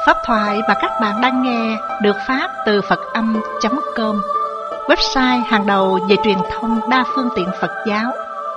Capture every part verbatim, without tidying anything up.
Pháp thoại mà các bạn đang nghe được phát từ Phật Âm chấm com, website hàng đầu về truyền thông đa phương tiện Phật giáo.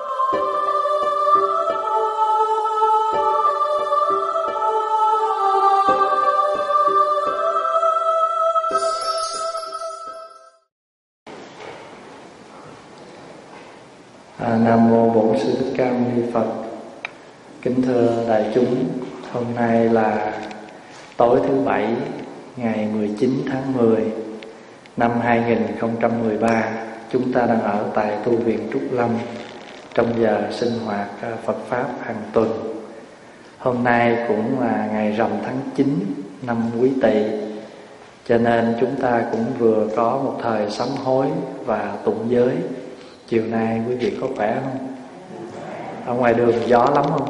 À, Nam mô Bổn Sư Thích Ca Mâu Ni Phật. Kính thưa đại chúng, hôm nay là tối thứ bảy ngày mười chín tháng mười năm hai nghìn không trăm mười ba. Chúng ta đang ở tại tu viện Trúc Lâm trong giờ sinh hoạt Phật Pháp hàng tuần. Hôm nay cũng là ngày rằm tháng chín năm Quý Tỵ, cho nên chúng ta cũng vừa có một thời sám hối và tụng giới. Chiều nay quý vị có khỏe không? Ở ngoài đường gió lắm không?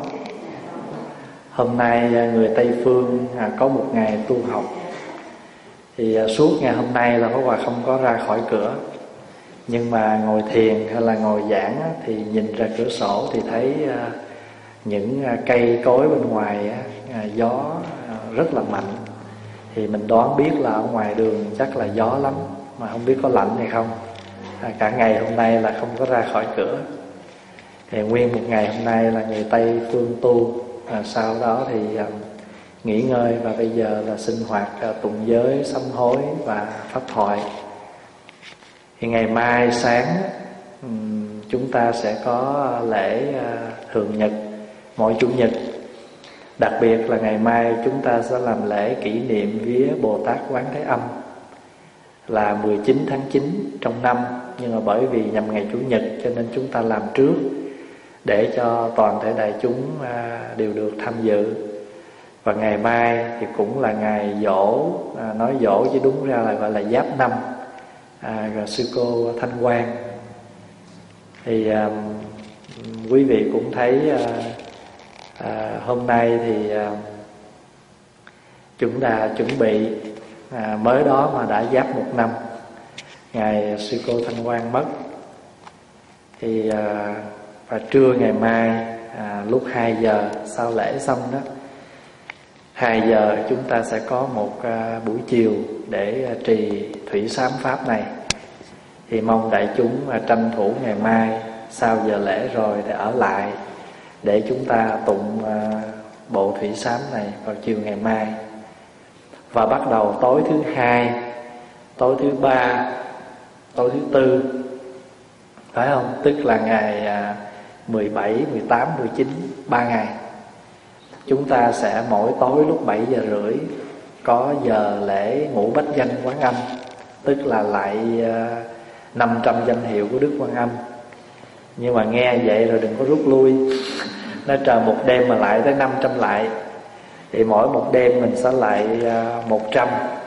Hôm nay người Tây Phương có một ngày tu học, thì suốt ngày hôm nay là Pháp Hòa không có ra khỏi cửa. Nhưng mà ngồi thiền hay là ngồi giảng thì nhìn ra cửa sổ thì thấy những cây cối bên ngoài gió rất là mạnh. Thì mình đoán biết là ở ngoài đường chắc là gió lắm, mà không biết có lạnh hay không. Cả ngày hôm nay là không có ra khỏi cửa. Thì nguyên một ngày hôm nay là người Tây Phương tu, à, sau đó thì à, nghỉ ngơi, và bây giờ là sinh hoạt à, tụng giới, sám hối và pháp thoại. Thì ngày mai sáng um, chúng ta sẽ có lễ à, thường nhật mỗi chủ nhật. Đặc biệt là ngày mai chúng ta sẽ làm lễ kỷ niệm vía Bồ Tát Quán Thế Âm, là mười chín tháng chín trong năm. Nhưng mà bởi vì nhằm ngày Chủ nhật cho nên chúng ta làm trước, để cho toàn thể đại chúng à, đều được tham dự. Và ngày mai thì cũng là ngày giỗ, à, nói giỗ chứ đúng ra là gọi là giáp năm, à, rồi sư cô Thanh Quang. Thì à, quý vị cũng thấy à, à, hôm nay thì à, chúng ta chuẩn bị à, mới đó mà đã giáp một năm ngày sư cô Thanh Quang mất. Thì à, và trưa ngày mai à, lúc hai giờ sau lễ xong đó, hai giờ chúng ta sẽ có một à, buổi chiều để à, trì thủy sám pháp này. Thì mong đại chúng à, tranh thủ ngày mai sau giờ lễ rồi thì ở lại để chúng ta tụng à, bộ thủy sám này vào chiều ngày mai. Và bắt đầu tối thứ hai, tối thứ ba, tối thứ tư, phải không? Tức là ngày à, mười bảy, mười tám, mười chín, ba ngày. Chúng ta sẽ mỗi tối lúc bảy giờ rưỡi có giờ lễ ngũ bách danh Quán Âm, tức là lại à, năm trăm danh hiệu của Đức Quan Âm. Nhưng mà nghe vậy rồi đừng có rút lui. Nó trời một đêm mà lại tới năm trăm lại, thì mỗi một đêm mình sẽ lại à, một trăm.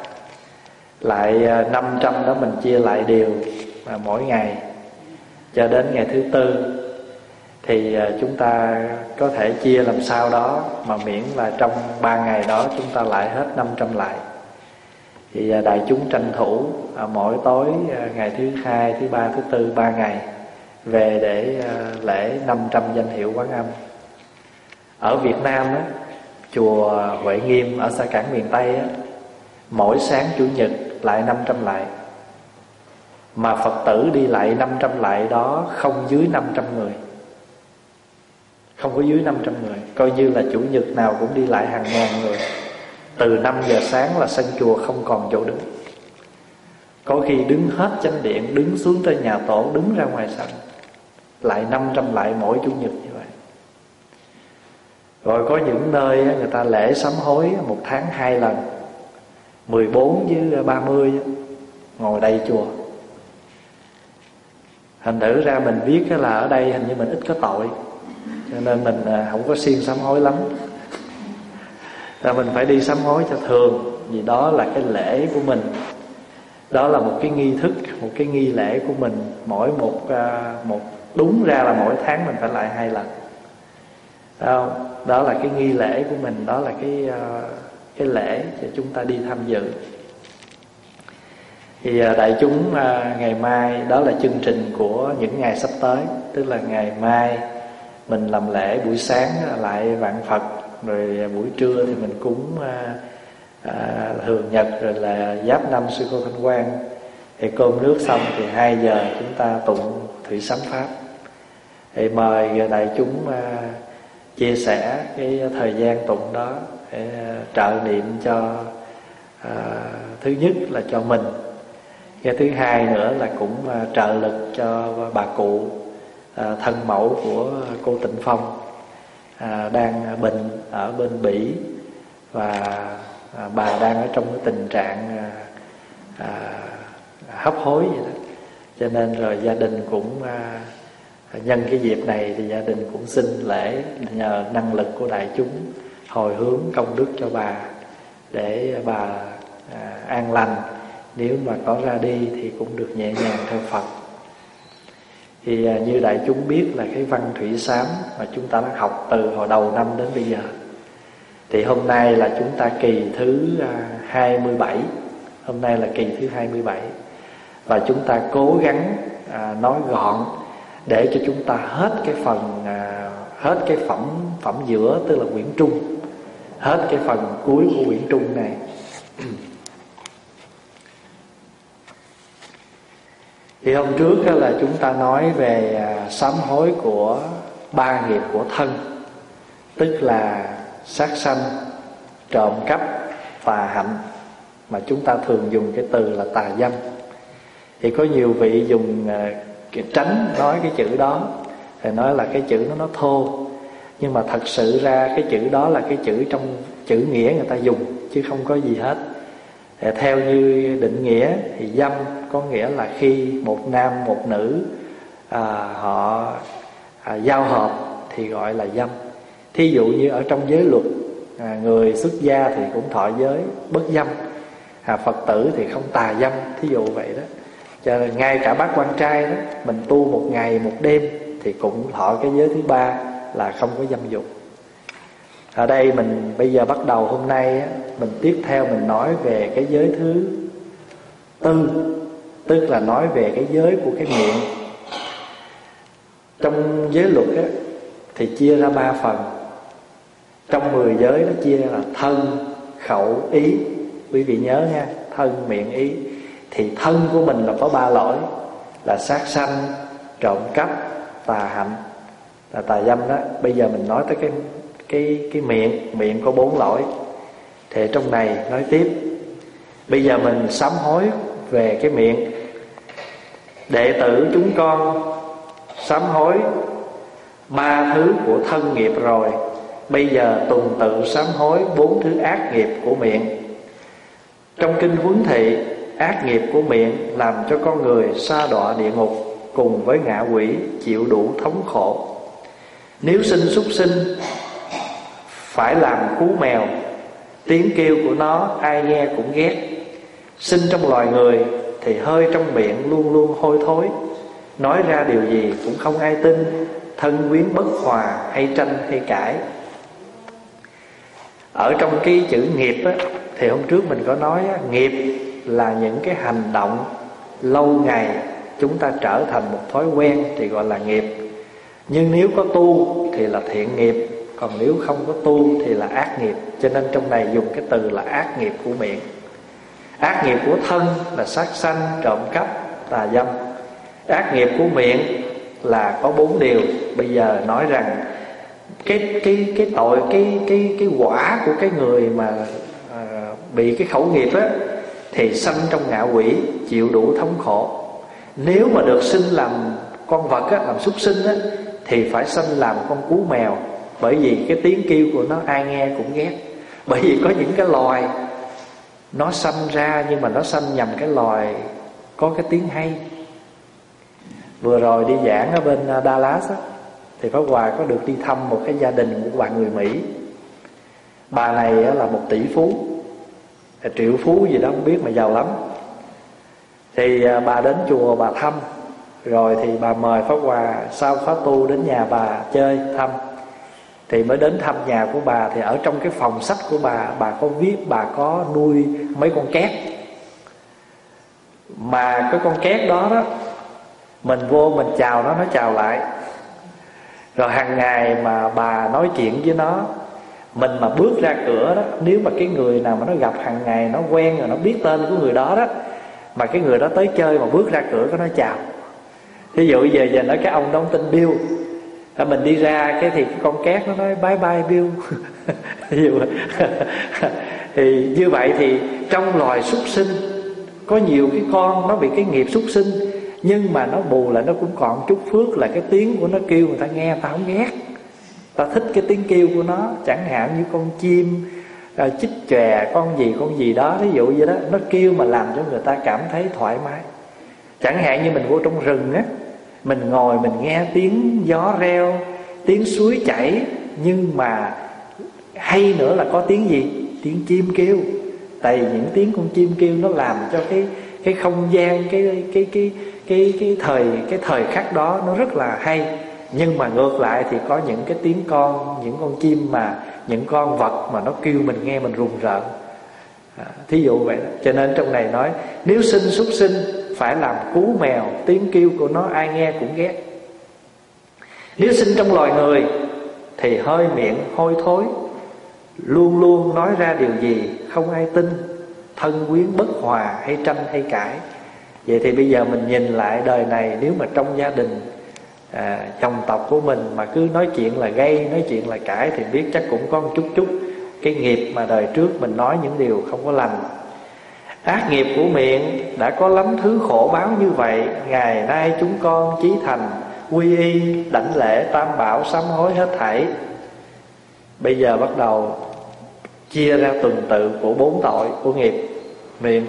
Lại à, năm trăm đó mình chia lại đều à, mỗi ngày cho đến ngày thứ tư. Thì chúng ta có thể chia làm sao đó, mà miễn là trong ba ngày đó chúng ta lại hết năm trăm lại. Thì đại chúng tranh thủ mỗi tối ngày thứ hai, thứ ba, thứ tư, ba ngày về để lễ năm trăm danh hiệu Quán Âm. Ở Việt Nam á, chùa Huệ Nghiêm ở xã Cảng miền Tây á, mỗi sáng chủ nhật lại năm trăm lại. Mà Phật tử đi lại năm trăm lại đó không dưới năm trăm người, không có dưới năm trăm người. Coi như là chủ nhật nào cũng đi lại hàng ngàn người. Từ năm giờ sáng là sân chùa không còn chỗ đứng, có khi đứng hết chánh điện, đứng xuống tới nhà tổ, đứng ra ngoài sân. Lại năm trăm lại mỗi chủ nhật như vậy. Rồi có những nơi người ta lễ sám hối một tháng hai lần, mười bốn với ba mươi ngồi đầy chùa. Thành thử ra mình viết là ở đây hình như mình ít có tội, cho nên mình không có siêng sám hối lắm. Là mình phải đi sám hối cho thường, vì đó là cái lễ của mình. Đó là một cái nghi thức, một cái nghi lễ của mình. Mỗi một, một đúng ra là mỗi tháng mình phải lại hai lần. Đó, đó là cái nghi lễ của mình, đó là cái, cái lễ cho chúng ta đi tham dự. Thì đại chúng ngày mai, đó là chương trình của những ngày sắp tới. Tức là ngày mai mình làm lễ buổi sáng lại vạn Phật, rồi buổi trưa thì mình cúng à, thường nhật rồi là giáp năm sư cô Thanh Quang. Thì cơm nước xong thì hai giờ chúng ta tụng thủy sám pháp. Thì mời đại chúng à, chia sẻ cái thời gian tụng đó để trợ niệm cho à, thứ nhất là cho mình, cái thứ hai nữa là cũng à, trợ lực cho bà cụ à, thân mẫu của cô Tịnh Phong à, đang bệnh ở bên Bỉ, và à, bà đang ở trong cái tình trạng à, à, hấp hối vậy đó. Cho nên rồi gia đình cũng à, nhân cái dịp này thì gia đình cũng xin lễ nhờ năng lực của đại chúng hồi hướng công đức cho bà, để bà à, an lành, nếu mà có ra đi thì cũng được nhẹ nhàng theo Phật. Thì à, như đại chúng biết là cái văn thủy sám mà chúng ta đã học từ hồi đầu năm đến bây giờ, thì hôm nay là chúng ta kỳ thứ à, hai mươi bảy. Hôm nay là kỳ thứ hai mươi bảy, và chúng ta cố gắng à, nói gọn để cho chúng ta hết cái phần à, hết cái phẩm phẩm giữa, tức là quyển trung, hết cái phần cuối của quyển trung này. Thì hôm trước đó là chúng ta nói về à, sám hối của ba nghiệp của thân, tức là sát sanh, trộm cắp, tà hạnh, mà chúng ta thường dùng cái từ là tà dâm. Thì có nhiều vị dùng uh, tránh nói cái chữ đó, thì nói là cái chữ nó nó thô, nhưng mà thật sự ra cái chữ đó là cái chữ trong chữ nghĩa người ta dùng, chứ không có gì hết. Thì theo như định nghĩa thì dâm có nghĩa là khi một nam một nữ à, họ à, giao hợp thì gọi là dâm. Thí dụ như ở trong giới luật, à, người xuất gia thì cũng thọ giới bất dâm, à, Phật tử thì không tà dâm, thí dụ vậy đó. Cho nên ngay cả bác quan trai đó, mình tu một ngày một đêm thì cũng thọ cái giới thứ ba là không có dâm dục. Ở đây mình bây giờ bắt đầu hôm nay á, mình tiếp theo mình nói về cái giới thứ tư, tức là nói về cái giới của cái miệng. Trong giới luật á, thì chia ra ba phần. Trong mười giới nó chia ra là thân, khẩu, ý. Quý vị nhớ nha, thân, miệng, ý. Thì thân của mình là có ba lỗi, là sát sanh, trộm cắp, tà hạnh, là tà dâm đó. Bây giờ mình nói tới cái cái cái miệng, miệng có bốn lỗi. Thì trong này nói tiếp. Bây giờ mình sám hối về cái miệng. Đệ tử chúng con sám hối ba thứ của thân nghiệp rồi, bây giờ tuần tự sám hối bốn thứ ác nghiệp của miệng. Trong kinh Huấn Thị, ác nghiệp của miệng làm cho con người sa đọa địa ngục, cùng với ngạ quỷ chịu đủ thống khổ. Nếu sinh súc sinh phải làm cú mèo, tiếng kêu của nó ai nghe cũng ghét. Sinh trong loài người thì hơi trong miệng luôn luôn hôi thối, nói ra điều gì cũng không ai tin, thân quyến bất hòa, hay tranh hay cãi. Ở trong cái chữ nghiệp á, thì hôm trước mình có nói á, nghiệp là những cái hành động lâu ngày chúng ta trở thành một thói quen thì gọi là nghiệp. Nhưng nếu có tu thì là thiện nghiệp, còn nếu không có tu thì là ác nghiệp. Cho nên trong này dùng cái từ là ác nghiệp của miệng. Ác nghiệp của thân là sát sanh, trộm cắp, tà dâm. Ác nghiệp của miệng là có bốn điều. Bây giờ nói rằng cái cái cái tội cái cái cái quả của cái người mà à, bị cái khẩu nghiệp á, thì sanh trong ngạ quỷ, chịu đủ thống khổ. Nếu mà được sinh làm con vật á, làm súc sinh á, thì phải sanh làm con cú mèo, bởi vì cái tiếng kêu của nó ai nghe cũng ghét. Bởi vì có những cái loài nó sanh ra, nhưng mà nó sanh nhằm cái loài có cái tiếng hay. Vừa rồi đi giảng ở bên Dallas á, thì Pháp Hòa có được đi thăm một cái gia đình của bà người Mỹ. Bà này là một tỷ phú, triệu phú gì đó không biết, mà giàu lắm. Thì bà đến chùa bà thăm, rồi thì bà mời Pháp Hòa sau khóa tu đến nhà bà chơi thăm. Thì mới đến thăm nhà của bà, thì ở trong cái phòng sách của bà, bà có viết bà có nuôi mấy con két. Mà cái con két đó đó, mình vô mình chào nó, nó chào lại. Rồi hàng ngày mà bà nói chuyện với nó, Mình mà bước ra cửa đó, nếu mà cái người nào mà nó gặp hàng ngày, nó quen rồi, nó biết tên của người đó đó, mà cái người đó tới chơi mà bước ra cửa có nói chào. Ví dụ giờ giờ nói cái ông đó tên Bill, mình đi ra cái thì cái con cát nó nói bye bye Bill. Thì như vậy thì trong loài súc sinh có nhiều cái con nó bị cái nghiệp súc sinh, nhưng mà nó bù lại nó cũng còn chút phước là cái tiếng của nó kêu người ta nghe ta không ghét, ta thích cái tiếng kêu của nó. Chẳng hạn như con chim à, chích chòe, con gì con gì đó, ví dụ vậy đó, nó kêu mà làm cho người ta cảm thấy thoải mái. Chẳng hạn như mình vô trong rừng á, mình ngồi mình nghe tiếng gió reo, tiếng suối chảy, nhưng mà hay nữa là có tiếng gì? Tiếng chim kêu. Tại vì những tiếng con chim kêu nó làm cho cái cái không gian, cái cái cái cái cái thời cái thời khắc đó nó rất là hay. Nhưng mà ngược lại thì có những cái tiếng con, những con chim mà những con vật mà nó kêu mình nghe mình rùng rợn. À, thí dụ vậy đó. Cho nên trong này nói nếu sinh súc sinh phải làm cú mèo, tiếng kêu của nó ai nghe cũng ghét. Nếu sinh trong loài người thì hơi miệng hôi thối, luôn luôn nói ra điều gì không ai tin, thân quyến bất hòa, hay tranh hay cãi. Vậy thì bây giờ mình nhìn lại đời này, nếu mà trong gia đình à, dòng tộc của mình mà cứ nói chuyện là gây, nói chuyện là cãi, thì biết chắc cũng có một chút chút cái nghiệp mà đời trước mình nói những điều không có lành. Ác nghiệp của miệng đã có lắm thứ khổ báo như vậy, ngày nay chúng con chí thành quy y đảnh lễ tam bảo sám hối hết thảy. Bây giờ bắt đầu chia ra tuần tự của bốn tội của nghiệp miệng.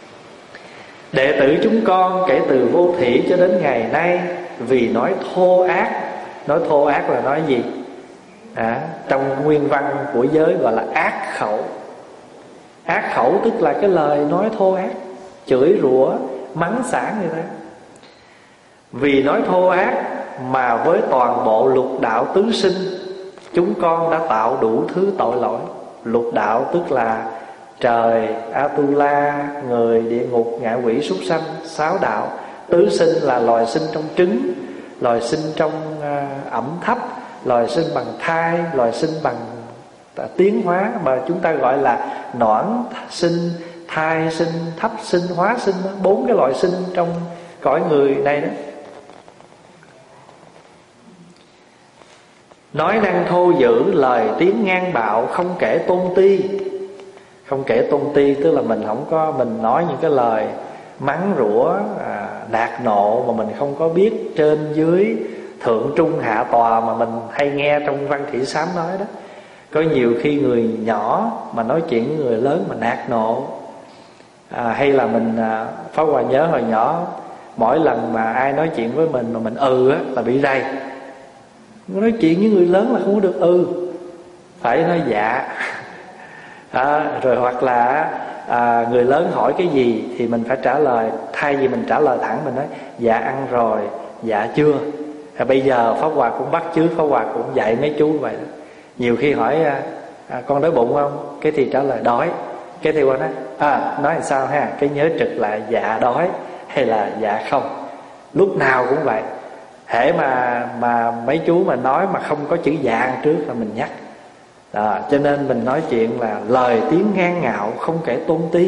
Đệ tử chúng con kể từ vô thỉ cho đến ngày nay, vì nói thô ác. Nói thô ác là nói gì? À, trong nguyên văn của giới gọi là ác khẩu. Ác khẩu tức là cái lời nói thô ác, chửi rủa, mắng xả người ta. Vì nói thô ác mà với toàn bộ lục đạo tứ sinh, chúng con đã tạo đủ thứ tội lỗi. Lục đạo tức là trời, Atula, người, địa ngục, ngạ quỷ, súc sanh, sáu đạo. Tứ sinh là loài sinh trong trứng, loài sinh trong uh, ẩm thấp, loài sinh bằng thai, loài sinh bằng uh, tiến hóa, mà chúng ta gọi là noãn sinh, thai sinh, thấp sinh, hóa sinh. Bốn cái loại sinh trong cõi người này đó. Nói năng thô dữ, lời tiếng ngang bạo, không kể tôn ti. Không kể tôn ti tức là mình không có, mình nói những cái lời mắng rủa, à, nạt nộ mà mình không có biết trên dưới, thượng trung hạ tòa mà mình hay nghe trong văn thị sám nói đó. Có nhiều khi người nhỏ mà nói chuyện với người lớn mà nạt nộ, à, hay là mình à, Pháp Hòa nhớ hồi nhỏ, mỗi lần mà ai nói chuyện với mình mà mình ừ á là bị rầy. Nói chuyện với người lớn là không có được ừ, phải nói dạ. À, rồi hoặc là à, người lớn hỏi cái gì thì mình phải trả lời, thay vì mình trả lời thẳng mình nói dạ ăn rồi, dạ chưa. À, bây giờ Pháp Hòa cũng bắt chước, Pháp Hòa cũng dạy mấy chú vậy đó. Nhiều khi hỏi à, à, con đói bụng không, cái thì trả lời đói, cái thì qua nói à nói làm sao ha, cái nhớ trực lại dạ đói hay là dạ không. Lúc nào cũng vậy. Hễ mà mà mấy chú mà nói mà không có chữ dạ trước là mình nhắc. Đó, cho nên mình nói chuyện là lời tiếng ngang ngạo, không kể tôn ti,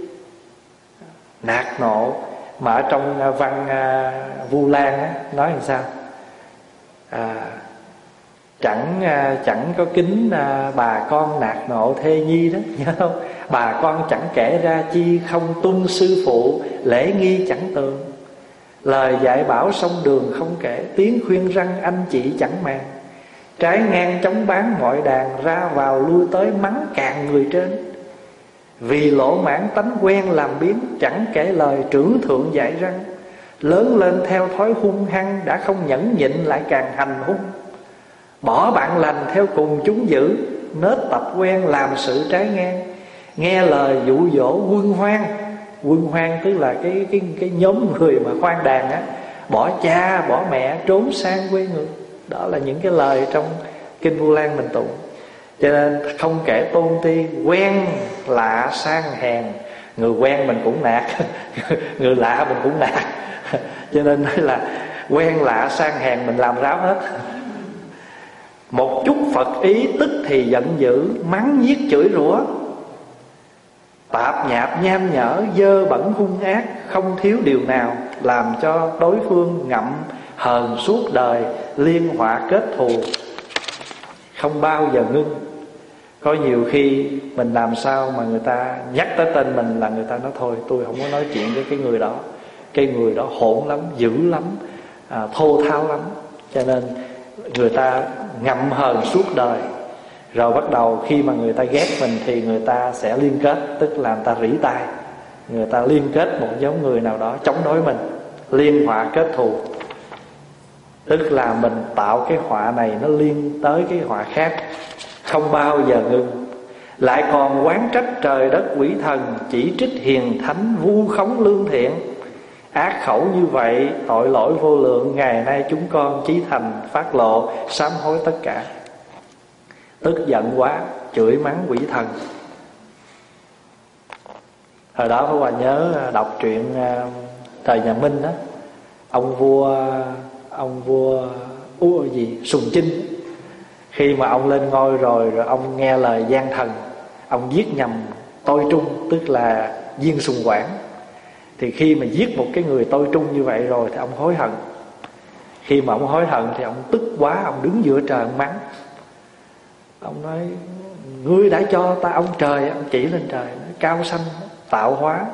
nạt nộ. Mà ở trong văn uh, Vu Lan á, nói làm sao? À, chẳng uh, chẳng có kính uh, bà con nạt nộ thê nhi đó, nhớ không? Bà con chẳng kể ra chi, không tuân sư phụ, lễ nghi chẳng tường. Lời dạy bảo sông đường không kể, tiếng khuyên răng anh chị chẳng màng. Trái ngang chống bán mọi đàn, ra vào lui tới mắng cạn người trên. Vì lỗ mãn tánh quen làm biến, chẳng kể lời trưởng thượng dạy răng. Lớn lên theo thói hung hăng, đã không nhẫn nhịn lại càng hành hung. Bỏ bạn lành theo cùng chúng dữ, nết tập quen làm sự trái ngang. Nghe lời dụ dỗ quân hoang. Quân hoang tức là cái, cái, cái nhóm người mà hoang đàn á, bỏ cha, bỏ mẹ, trốn sang quê người. Đó là những cái lời trong Kinh Vu Lan mình tụng. Cho nên không kể tôn ti, quen lạ sang hèn. Người quen mình cũng nạt, người lạ mình cũng nạt. Cho nên nói là quen lạ sang hèn mình làm ráo hết. một chút Phật ý tức thì giận dữ, mắng nhiếc chửi rủa, tạp nhạp nham nhở, dơ bẩn hung ác, không thiếu điều nào, làm cho đối phương ngậm hờn suốt đời, liên họa kết thù, không bao giờ ngưng. Có nhiều khi mình làm sao mà người ta nhắc tới tên mình là người ta nói thôi tôi không có nói chuyện với cái người đó, cái người đó hỗn lắm, dữ lắm, à, thô tháo lắm. Cho nên người ta ngậm hờn suốt đời. Rồi bắt đầu khi mà người ta ghét mình thì người ta sẽ liên kết, tức là người ta rỉ tai, người ta liên kết một nhóm người nào đó chống đối mình, liên họa kết thù. Tức là mình tạo cái họa này nó liên tới cái họa khác, không bao giờ ngừng. Lại còn oán trách trời đất quỷ thần, chỉ trích hiền thánh, vu khống lương thiện. Ác khẩu như vậy, tội lỗi vô lượng, ngày nay chúng con chí thành phát lộ, sám hối tất cả. Tức giận quá, chửi mắng quỷ thần. Hồi đó Pháp Hòa nhớ đọc truyện thời nhà Minh đó, ông vua ông vua Ú gì Sùng Chinh, khi mà ông lên ngôi rồi rồi ông nghe lời gian thần, ông giết nhầm tôi trung, tức là Viên Sùng Quảng. Thì khi mà giết một cái người tôi trung như vậy rồi thì ông hối hận. Khi mà ông hối hận thì ông tức quá, ông đứng giữa trời ông mắng. Ông nói ngươi đã cho ta, ông trời, ông chỉ lên trời, cao sanh tạo hóa,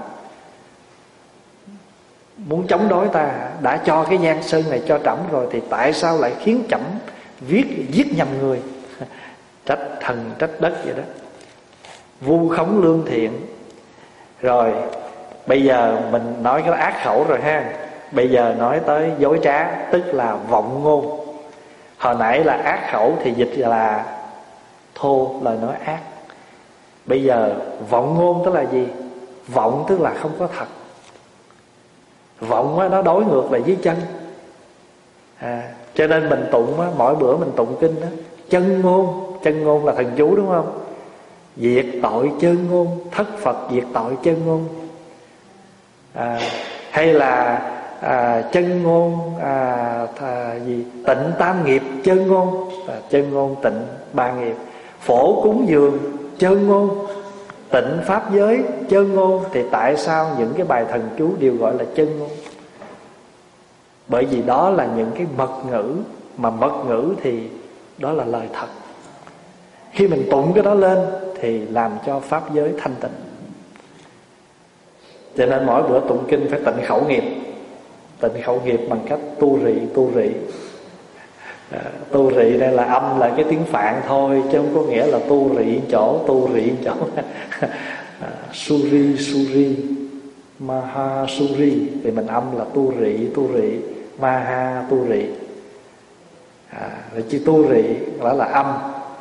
muốn chống đối ta, đã cho cái giang sơn này cho trẫm rồi thì tại sao lại khiến trẫm viết giết nhầm người? Trách thần trách đất vậy đó, vu khống lương thiện. Rồi bây giờ mình nói cái ác khẩu rồi ha, bây giờ nói tới dối trá, tức là vọng ngôn. Hồi nãy là ác khẩu thì dịch là thô, lời nói ác. Bây giờ vọng ngôn tức là gì? Vọng tức là không có thật. Vọng á, nó đối ngược lại với chân. à, Cho nên mình tụng á, mỗi bữa mình tụng kinh á, chân ngôn. Chân ngôn là thần chú đúng không? Diệt tội chân ngôn, thất Phật diệt tội chân ngôn. à, Hay là à, chân ngôn à, thà, gì tịnh tam nghiệp chân ngôn. à, Chân ngôn tịnh ba nghiệp. Phổ cúng dường chân ngôn, tịnh pháp giới chân ngôn. Thì tại sao những cái bài thần chú đều gọi là chân ngôn? Bởi vì đó là những cái mật ngữ, mà mật ngữ thì đó là lời thật. Khi mình tụng cái đó lên thì làm cho pháp giới thanh tịnh. Cho nên mỗi bữa tụng kinh phải tịnh khẩu nghiệp. Tịnh khẩu nghiệp bằng cách tu rị, tu rị. À, tu rị đây là âm là cái tiếng Phạn thôi, chứ không có nghĩa là tu rị chỗ, tu rị chỗ. à, Suri, Suri, Maha Suri thì mình âm là tu rị, tu rị, Maha tu rị. à, Chữ tu rị đó là âm.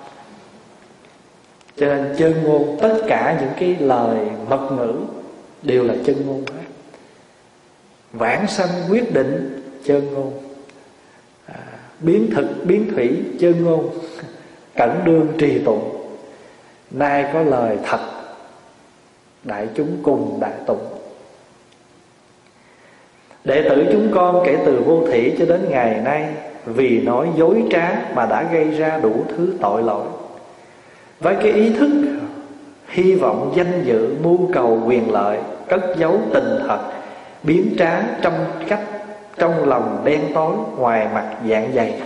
Cho nên chân ngôn, tất cả những cái lời mật ngữ đều là chân ngôn hết. Vãng sanh quyết định chân ngôn, à, biến thực biến thủy chân ngôn, cẩn đương trì tụng. Nay có lời thật, đại chúng cùng đại tụng. Đệ tử chúng con kể từ vô thủy cho đến ngày nay, vì nói dối trá mà đã gây ra đủ thứ tội lỗi. Với cái ý thức hy vọng danh dự, mưu cầu quyền lợi, cất giấu tình thật, biến trá trong cách, trong lòng đen tối, ngoài mặt dạng dày.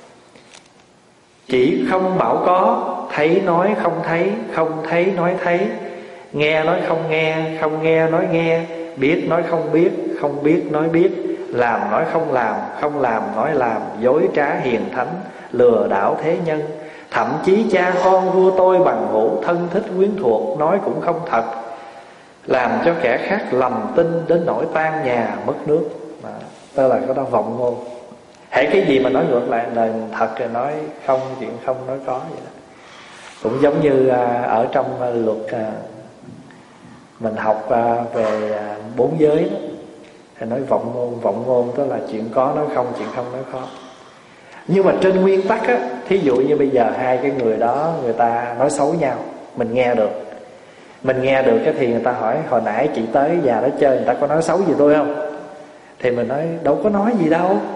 Chỉ không bảo có, thấy nói không thấy, không thấy nói thấy, nghe nói không nghe, không nghe nói nghe, biết nói không biết, không biết nói biết, làm nói không làm, không làm nói làm, dối trá hiền thánh, lừa đảo thế nhân. Thậm chí cha con vua tôi bằng hữu, thân thích quyến thuộc, nói cũng không thật, làm cho kẻ khác lầm tin đến nỗi tan nhà mất nước. Đó, tức là cái đó vọng ngôn. Hễ cái gì mà nói ngược lại lời thật rồi nói không, chuyện không nói có vậy đó. Cũng giống như ở trong luật mình học về bốn giới đó, thì nói vọng ngôn. Vọng ngôn tức là chuyện có nói không, chuyện không nói có. Nhưng mà trên nguyên tắc á, thí dụ như bây giờ hai cái người đó người ta nói xấu nhau, mình nghe được, mình nghe được cái thì người ta hỏi hồi nãy chị tới già đó chơi, người ta có nói xấu gì tôi không? Thì mình nói đâu có nói gì đâu,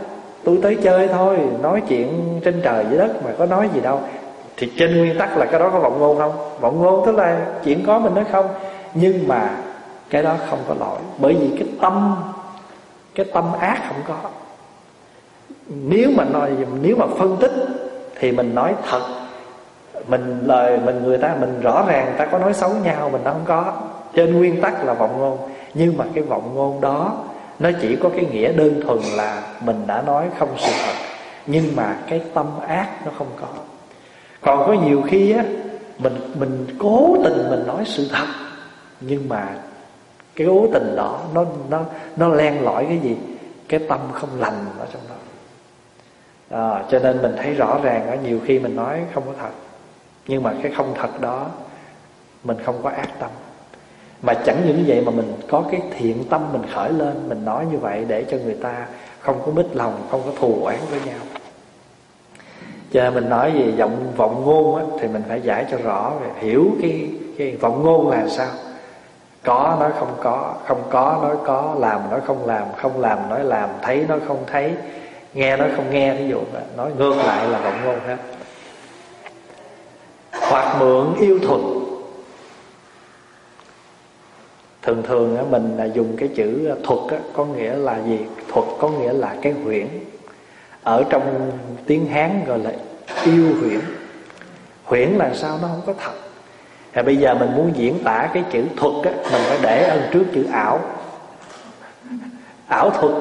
tôi tới chơi thôi, nói chuyện trên trời dưới đất mà có nói gì đâu. Thì trên nguyên tắc là cái đó có vọng ngôn không? Vọng ngôn tức là chuyện có mình nói không. Nhưng mà cái đó không có lỗi, bởi vì cái tâm cái tâm ác không có. Nếu mà nói nếu mà phân tích thì mình nói thật, mình lời mình người ta mình rõ ràng người ta có nói xấu nhau, mình nó không có. Trên nguyên tắc là vọng ngôn. Nhưng mà cái vọng ngôn đó nó chỉ có cái nghĩa đơn thuần là mình đã nói không sự thật, nhưng mà cái tâm ác nó không có. Còn có nhiều khi á, mình mình cố tình mình nói sự thật, nhưng mà cái cố tình đó nó nó nó len lỏi cái gì? Cái tâm không lành ở trong đó. À, cho nên mình thấy rõ ràng ở nhiều khi mình nói không có thật, nhưng mà cái không thật đó mình không có ác tâm. Mà chẳng những vậy mà mình có cái thiện tâm mình khởi lên, mình nói như vậy để cho người ta không có mít lòng, không có thù oán với nhau. Cho nên mình nói về vọng vọng ngôn á, thì mình phải giải cho rõ về hiểu cái cái vọng ngôn là sao. Có nói không có, không có nói có, làm nói không làm, không làm nói làm, thấy nói không thấy, nghe nói không nghe. Ví dụ là nói ngược lại là vọng ngôn hết. Hoặc mượn yêu thuật. Thường thường mình dùng cái chữ thuật có nghĩa là gì? Thuật có nghĩa là cái huyễn. Ở trong tiếng Hán gọi là yêu huyễn. Huyễn là sao? Nó không có thật. Thì bây giờ mình muốn diễn tả cái chữ thuật á, mình phải để ở trước chữ ảo. Ảo thuật.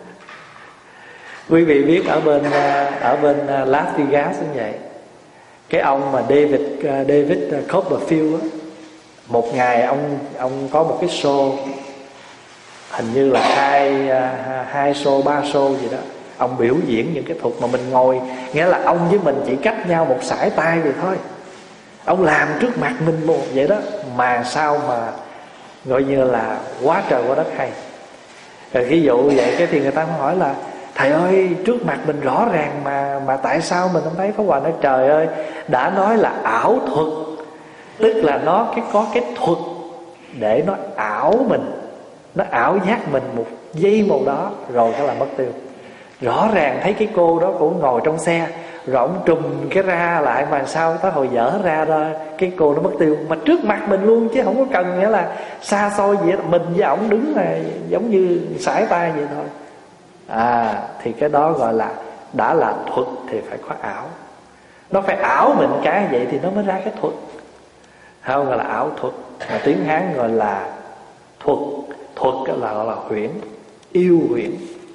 Quý vị biết ở bên ở bên Las Vegas như vậy, cái ông mà David David Copperfield á, một ngày ông ông có một cái show, hình như là hai hai show ba show gì đó. Ông biểu diễn những cái thuật mà mình ngồi, nghĩa là ông với mình chỉ cách nhau một sải tay vậy thôi. Ông làm trước mặt mình một vậy đó, mà sao mà gọi như là quá trời quá đất hay. Rồi ví dụ vậy cái thì người ta hỏi là thầy ơi, trước mặt mình rõ ràng mà mà tại sao mình không thấy? Pháp Hòa nói trời ơi, đã nói là ảo thuật, tức là nó cái có cái thuật để nó ảo mình, nó ảo giác mình một giây một đó, rồi cái là mất tiêu. Rõ ràng thấy cái cô đó cũng ngồi trong xe, rồi ông trùm cái ra lại, mà sao tới hồi dở ra ra cái cô nó mất tiêu, mà trước mặt mình luôn, chứ không có cần nghĩa là xa xôi vậy. Mình với ổng đứng này giống như sải tay vậy thôi. À thì cái đó gọi là đã là thuật thì phải có ảo. Nó phải ảo mình cái vậy thì nó mới ra cái thuật, không gọi là ảo thuật. Mà tiếng Hán gọi là thuật. Thuật là gọi là huyễn, yêu huyễn.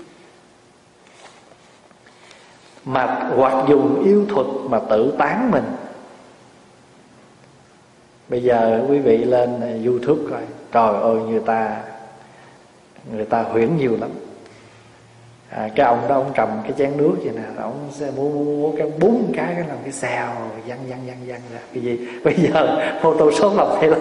Mà hoặc dùng yêu thuật mà tự tán mình. Bây giờ quý vị lên YouTube coi, trời ơi người ta người ta huyễn nhiều lắm. À, cái ông đó ông trầm cái chén nước vậy nè, ông sẽ mua mua cái bún cái cái làm cái xèo văng văng văng văng ra cái gì. Bây giờ Photoshop làm vậy lắm.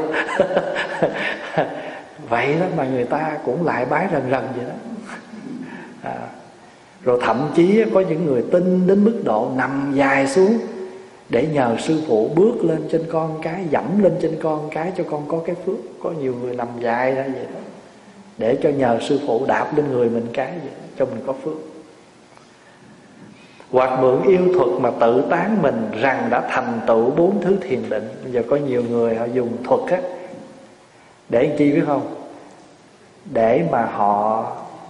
Vậy đó mà người ta cũng lại bái rần rần vậy đó. À, rồi thậm chí có những người tin đến mức độ nằm dài xuống để nhờ sư phụ bước lên trên con cái, dẫm lên trên con cái cho con có cái phước. Có nhiều người nằm dài ra vậy đó, để cho nhờ sư phụ đạp lên người mình cái vậy đó, cho mình có phước. Hoặc mượn yêu thuật mà tự tán mình rằng đã thành tựu bốn thứ thiền định. Bây giờ có nhiều người họ dùng thuật á, để làm chi biết không? Để mà họ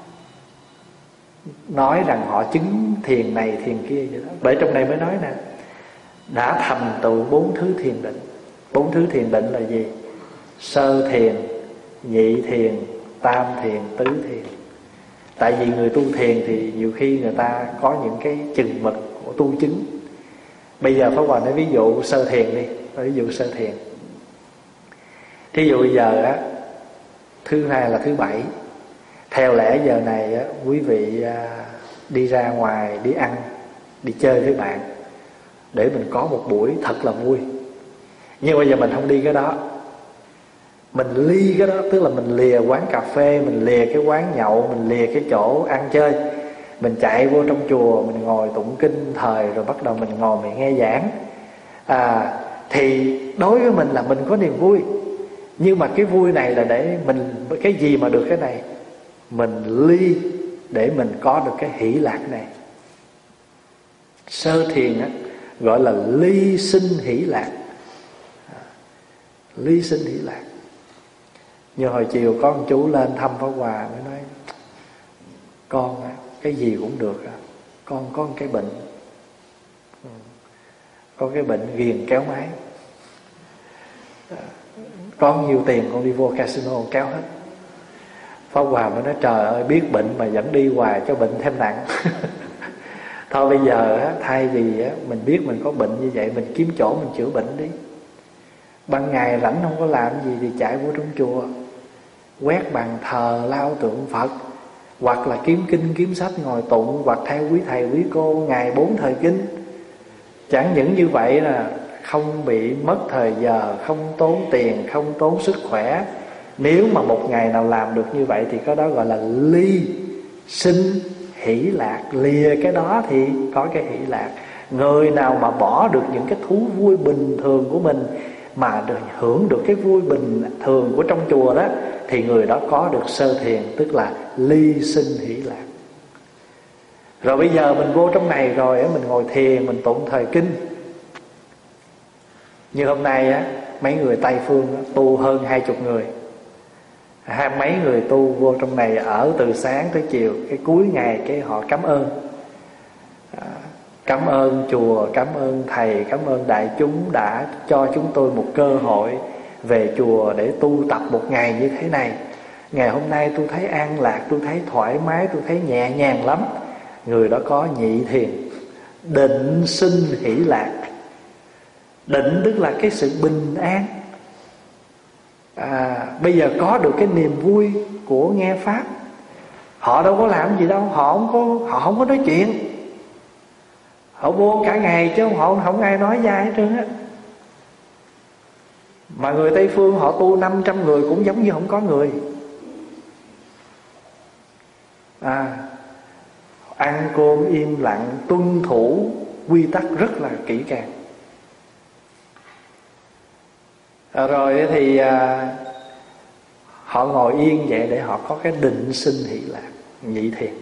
nói rằng họ chứng thiền này thiền kia vậy đó. Bởi trong này mới nói nè, đã thành tựu bốn thứ thiền định. Bốn thứ thiền định là gì? Sơ thiền, nhị thiền, tam thiền, tứ thiền. Tại vì người tu thiền thì nhiều khi người ta có những cái chừng mực của tu chứng. Bây giờ Pháp Hòa nói ví dụ sơ thiền đi, ví dụ sơ thiền. Thí dụ bây giờ á, thứ hai là thứ bảy, theo lẽ giờ này á, quý vị à, đi ra ngoài đi ăn, đi chơi với bạn, để mình có một buổi thật là vui. Nhưng bây giờ mình không đi cái đó, mình ly cái đó, tức là mình lìa quán cà phê, mình lìa cái quán nhậu, mình lìa cái chỗ ăn chơi, mình chạy vô trong chùa, mình ngồi tụng kinh thời, rồi bắt đầu mình ngồi mình nghe giảng. À, thì đối với mình là mình có niềm vui. Nhưng mà cái vui này là để mình, cái gì mà được cái này, mình ly để mình có được cái hỷ lạc này. Sơ thiền á, gọi là ly sinh hỷ lạc. Ly sinh hỷ lạc. Như hồi chiều có một chú lên thăm Pháp Hòa, mới nói: con cái gì cũng được, con có một cái bệnh, có cái bệnh ghiền kéo máy. Có nhiều tiền con đi vô casino kéo hết. Pháp Hòa mới nói: trời ơi, biết bệnh mà vẫn đi hoài cho bệnh thêm nặng. Thôi bây giờ á, thay vì á, mình biết mình có bệnh như vậy, mình kiếm chỗ mình chữa bệnh đi. Ban ngày rảnh không có làm gì thì chạy vô trong chùa, quét bàn thờ, lau tượng Phật, hoặc là kiếm kinh kiếm sách ngồi tụng, hoặc theo quý thầy quý cô ngày bốn thời kinh. Chẳng những như vậy là không bị mất thời giờ, không tốn tiền, không tốn sức khỏe. Nếu mà một ngày nào làm được như vậy thì cái đó gọi là ly sinh hỷ lạc. Lìa cái đó thì có cái hỷ lạc. Người nào mà bỏ được những cái thú vui bình thường của mình mà được hưởng được cái vui bình thường của trong chùa đó, thì người đó có được sơ thiền, tức là ly sinh hỷ lạc. Rồi bây giờ mình vô trong này rồi, mình ngồi thiền, mình tụng thời kinh. Như hôm nay á, mấy người Tây Phương á, tu hơn hai chục người, hai mấy người tu vô trong này ở từ sáng tới chiều. Cái cuối ngày cái họ cảm ơn, à, cảm ơn chùa, cảm ơn thầy, cảm ơn đại chúng đã cho chúng tôi một cơ hội về chùa để tu tập một ngày như thế này. Ngày hôm nay tôi thấy an lạc, tôi thấy thoải mái, tôi thấy nhẹ nhàng lắm. Người đó có nhị thiền, định sinh hỷ lạc. Định tức là cái sự bình an. À, bây giờ có được cái niềm vui của nghe pháp. Họ đâu có làm gì đâu, họ không có, họ không có nói chuyện. Họ vô cả ngày chứ họ không ai nói dai hết trơn á. Mà người Tây Phương họ tu năm trăm người cũng giống như không có người. À, ăn cơm im lặng, tuân thủ quy tắc rất là kỹ càng. À, rồi thì à, họ ngồi yên vậy để họ có cái định sinh hỷ lạc, nhị thiền.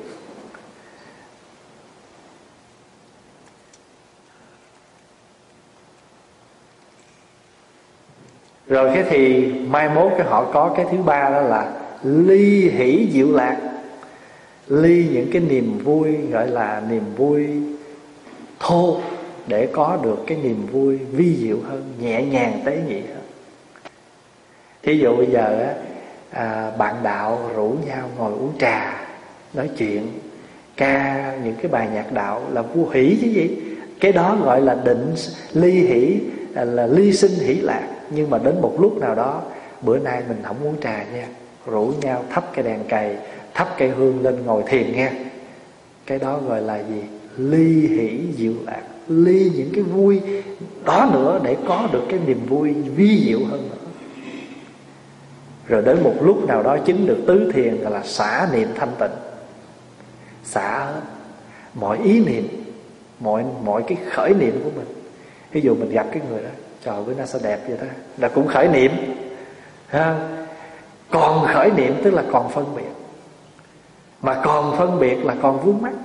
Rồi cái thì mai mốt cái họ có cái thứ ba, đó là ly hỷ diệu lạc. Ly những cái niềm vui gọi là niềm vui thô, để có được cái niềm vui vi diệu hơn, nhẹ nhàng tế nhị hơn. Thí dụ bây giờ á, à, bạn đạo rủ nhau ngồi uống trà, nói chuyện, ca những cái bài nhạc đạo là vui hỷ chứ gì. Cái đó gọi là định ly hỷ, là ly sinh hỷ lạc. Nhưng mà đến một lúc nào đó, bữa nay mình không uống trà nha, rủ nhau thắp cái đèn cày, thắp cây hương lên ngồi thiền nha. Cái đó gọi là gì? Ly hỷ diệu lạc. Ly những cái vui đó nữa để có được cái niềm vui vi diệu hơn nữa. Rồi đến một lúc nào đó chứng được tứ thiền, gọi là xả niệm thanh tịnh. Xả hết mọi ý niệm, mọi mọi cái khởi niệm của mình. Ví dụ mình gặp cái người đó, trời bữa nay sao đẹp vậy ta, là cũng khởi niệm ha. Còn khởi niệm tức là còn phân biệt, mà còn phân biệt là còn vướng mắc.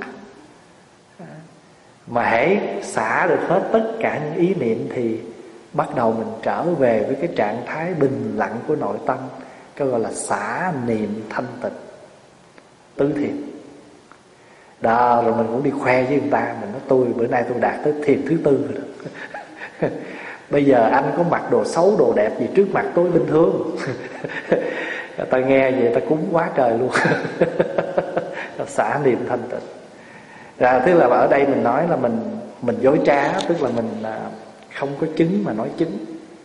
Mà hễ xả được hết tất cả những ý niệm thì bắt đầu mình trở về với cái trạng thái bình lặng của nội tâm, cái gọi là xả niệm thanh tịnh, tứ thiền. Đó, rồi mình cũng đi khoe với người ta, mình nói tôi bữa nay tôi đạt tới thiền thứ tư rồi đó. Bây giờ anh có mặc đồ xấu đồ đẹp gì trước mặt tôi bình thường. Ta nghe vậy ta cúng quá trời luôn. Xả niệm thanh tịnh. Rồi tức là ở đây mình nói là mình mình dối trá, tức là mình không có chứng mà nói chứng.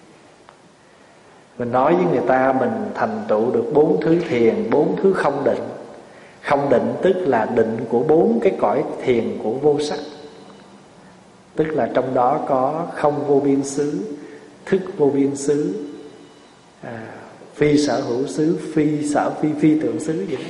Mình nói với người ta mình thành tựu được bốn thứ thiền, bốn thứ không định. Không định tức là định của bốn cái cõi thiền của vô sắc, tức là trong đó có không vô biên xứ, thức vô biên xứ, à, phi sở hữu xứ, phi sở phi phi tượng xứ vậy đó.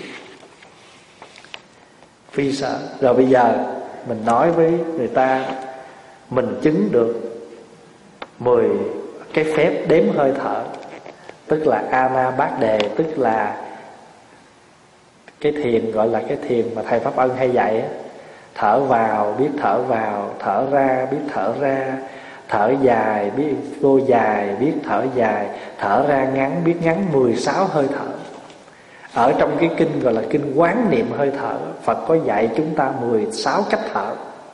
Phi sở. Rồi bây giờ mình nói với người ta mình chứng được mười cái phép đếm hơi thở, tức là Ana Bát Đề, tức là cái thiền gọi là cái thiền mà thầy Pháp Ân hay dạy á, Thở vào biết thở vào, thở ra biết thở ra, thở dài biết vô dài biết thở dài, thở ra ngắn biết ngắn. Mười sáu hơi thở. Ở trong cái kinh gọi là kinh quán niệm hơi thở, Phật có dạy chúng ta mười sáu cách thở.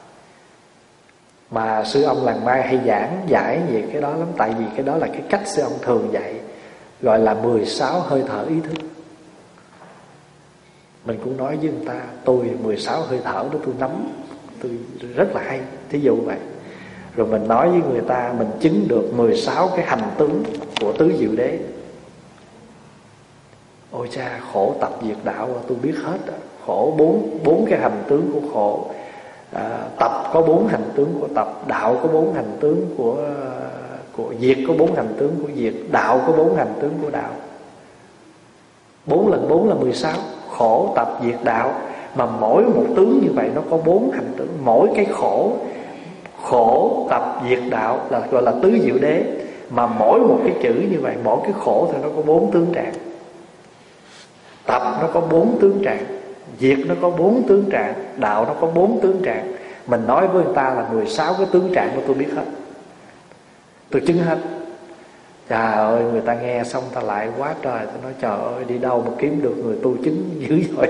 Mà sư ông Làng Mai hay giảng giải về cái đó lắm. Tại vì cái đó là cái cách sư ông thường dạy, gọi là mười sáu hơi thở ý thức. Mình cũng nói với người ta, tôi mười sáu hơi thở đó tôi nắm, tôi rất là hay. Thí dụ vậy. Rồi mình nói với người ta, mình chứng được mười sáu cái hành tướng của tứ diệu đế. Ôi cha, khổ tập diệt đạo tôi biết hết. Khổ bốn bốn cái hành tướng của khổ. À, tập có bốn hành tướng của tập, đạo có bốn hành tướng của của diệt có bốn hành tướng của diệt, đạo có bốn hành tướng của đạo. Bốn lần bốn là mười sáu. Khổ tập diệt đạo. Mà mỗi một tướng như vậy nó có bốn hành tướng. Mỗi cái khổ, khổ tập diệt đạo là gọi là tứ diệu đế. Mà mỗi một cái chữ như vậy, mỗi cái khổ thì nó có bốn tướng trạng. Tập nó có bốn tướng trạng, diệt nó có bốn tướng trạng, đạo nó có bốn tướng trạng. Mình nói với người ta là mười sáu cái tướng trạng của tôi biết hết, tôi chứng hết. Trời ơi, người ta nghe xong ta lại quá trời. Tôi nói trời ơi, đi đâu mà kiếm được người tu chứng dữ vậy.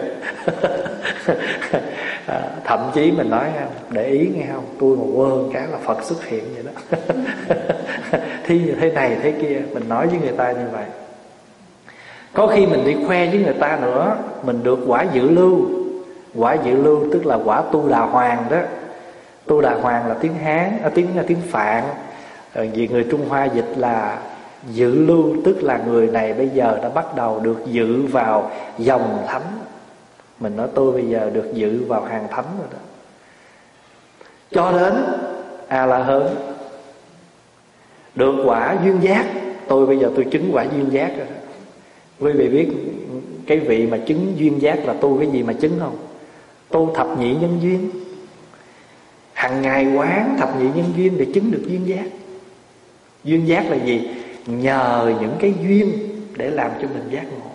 À, thậm chí mình nói để ý nghe không, tôi mà quên cái là Phật xuất hiện vậy đó. Thi như thế này thế kia. Mình nói với người ta như vậy. Có khi mình đi khoe với người ta nữa, mình được quả dự lưu. Quả dự lưu tức là quả tu đà hoàng đó. Tu đà hoàng là tiếng Hán, à, tiếng tiếng Phạn. Rồi vì người Trung Hoa dịch là dự lưu, tức là người này bây giờ đã bắt đầu được dự vào dòng thánh. Mình nói tôi bây giờ được dự vào hàng thánh rồi đó. Cho đến A La Hán, được quả duyên giác. Tôi bây giờ tôi chứng quả duyên giác rồi đó. Quý vị biết cái vị mà chứng duyên giác là tu cái gì mà chứng không? Tu thập nhị nhân duyên. Hằng ngày quán thập nhị nhân duyên để chứng được duyên giác. Duyên giác là gì? Nhờ những cái duyên để làm cho mình giác ngộ.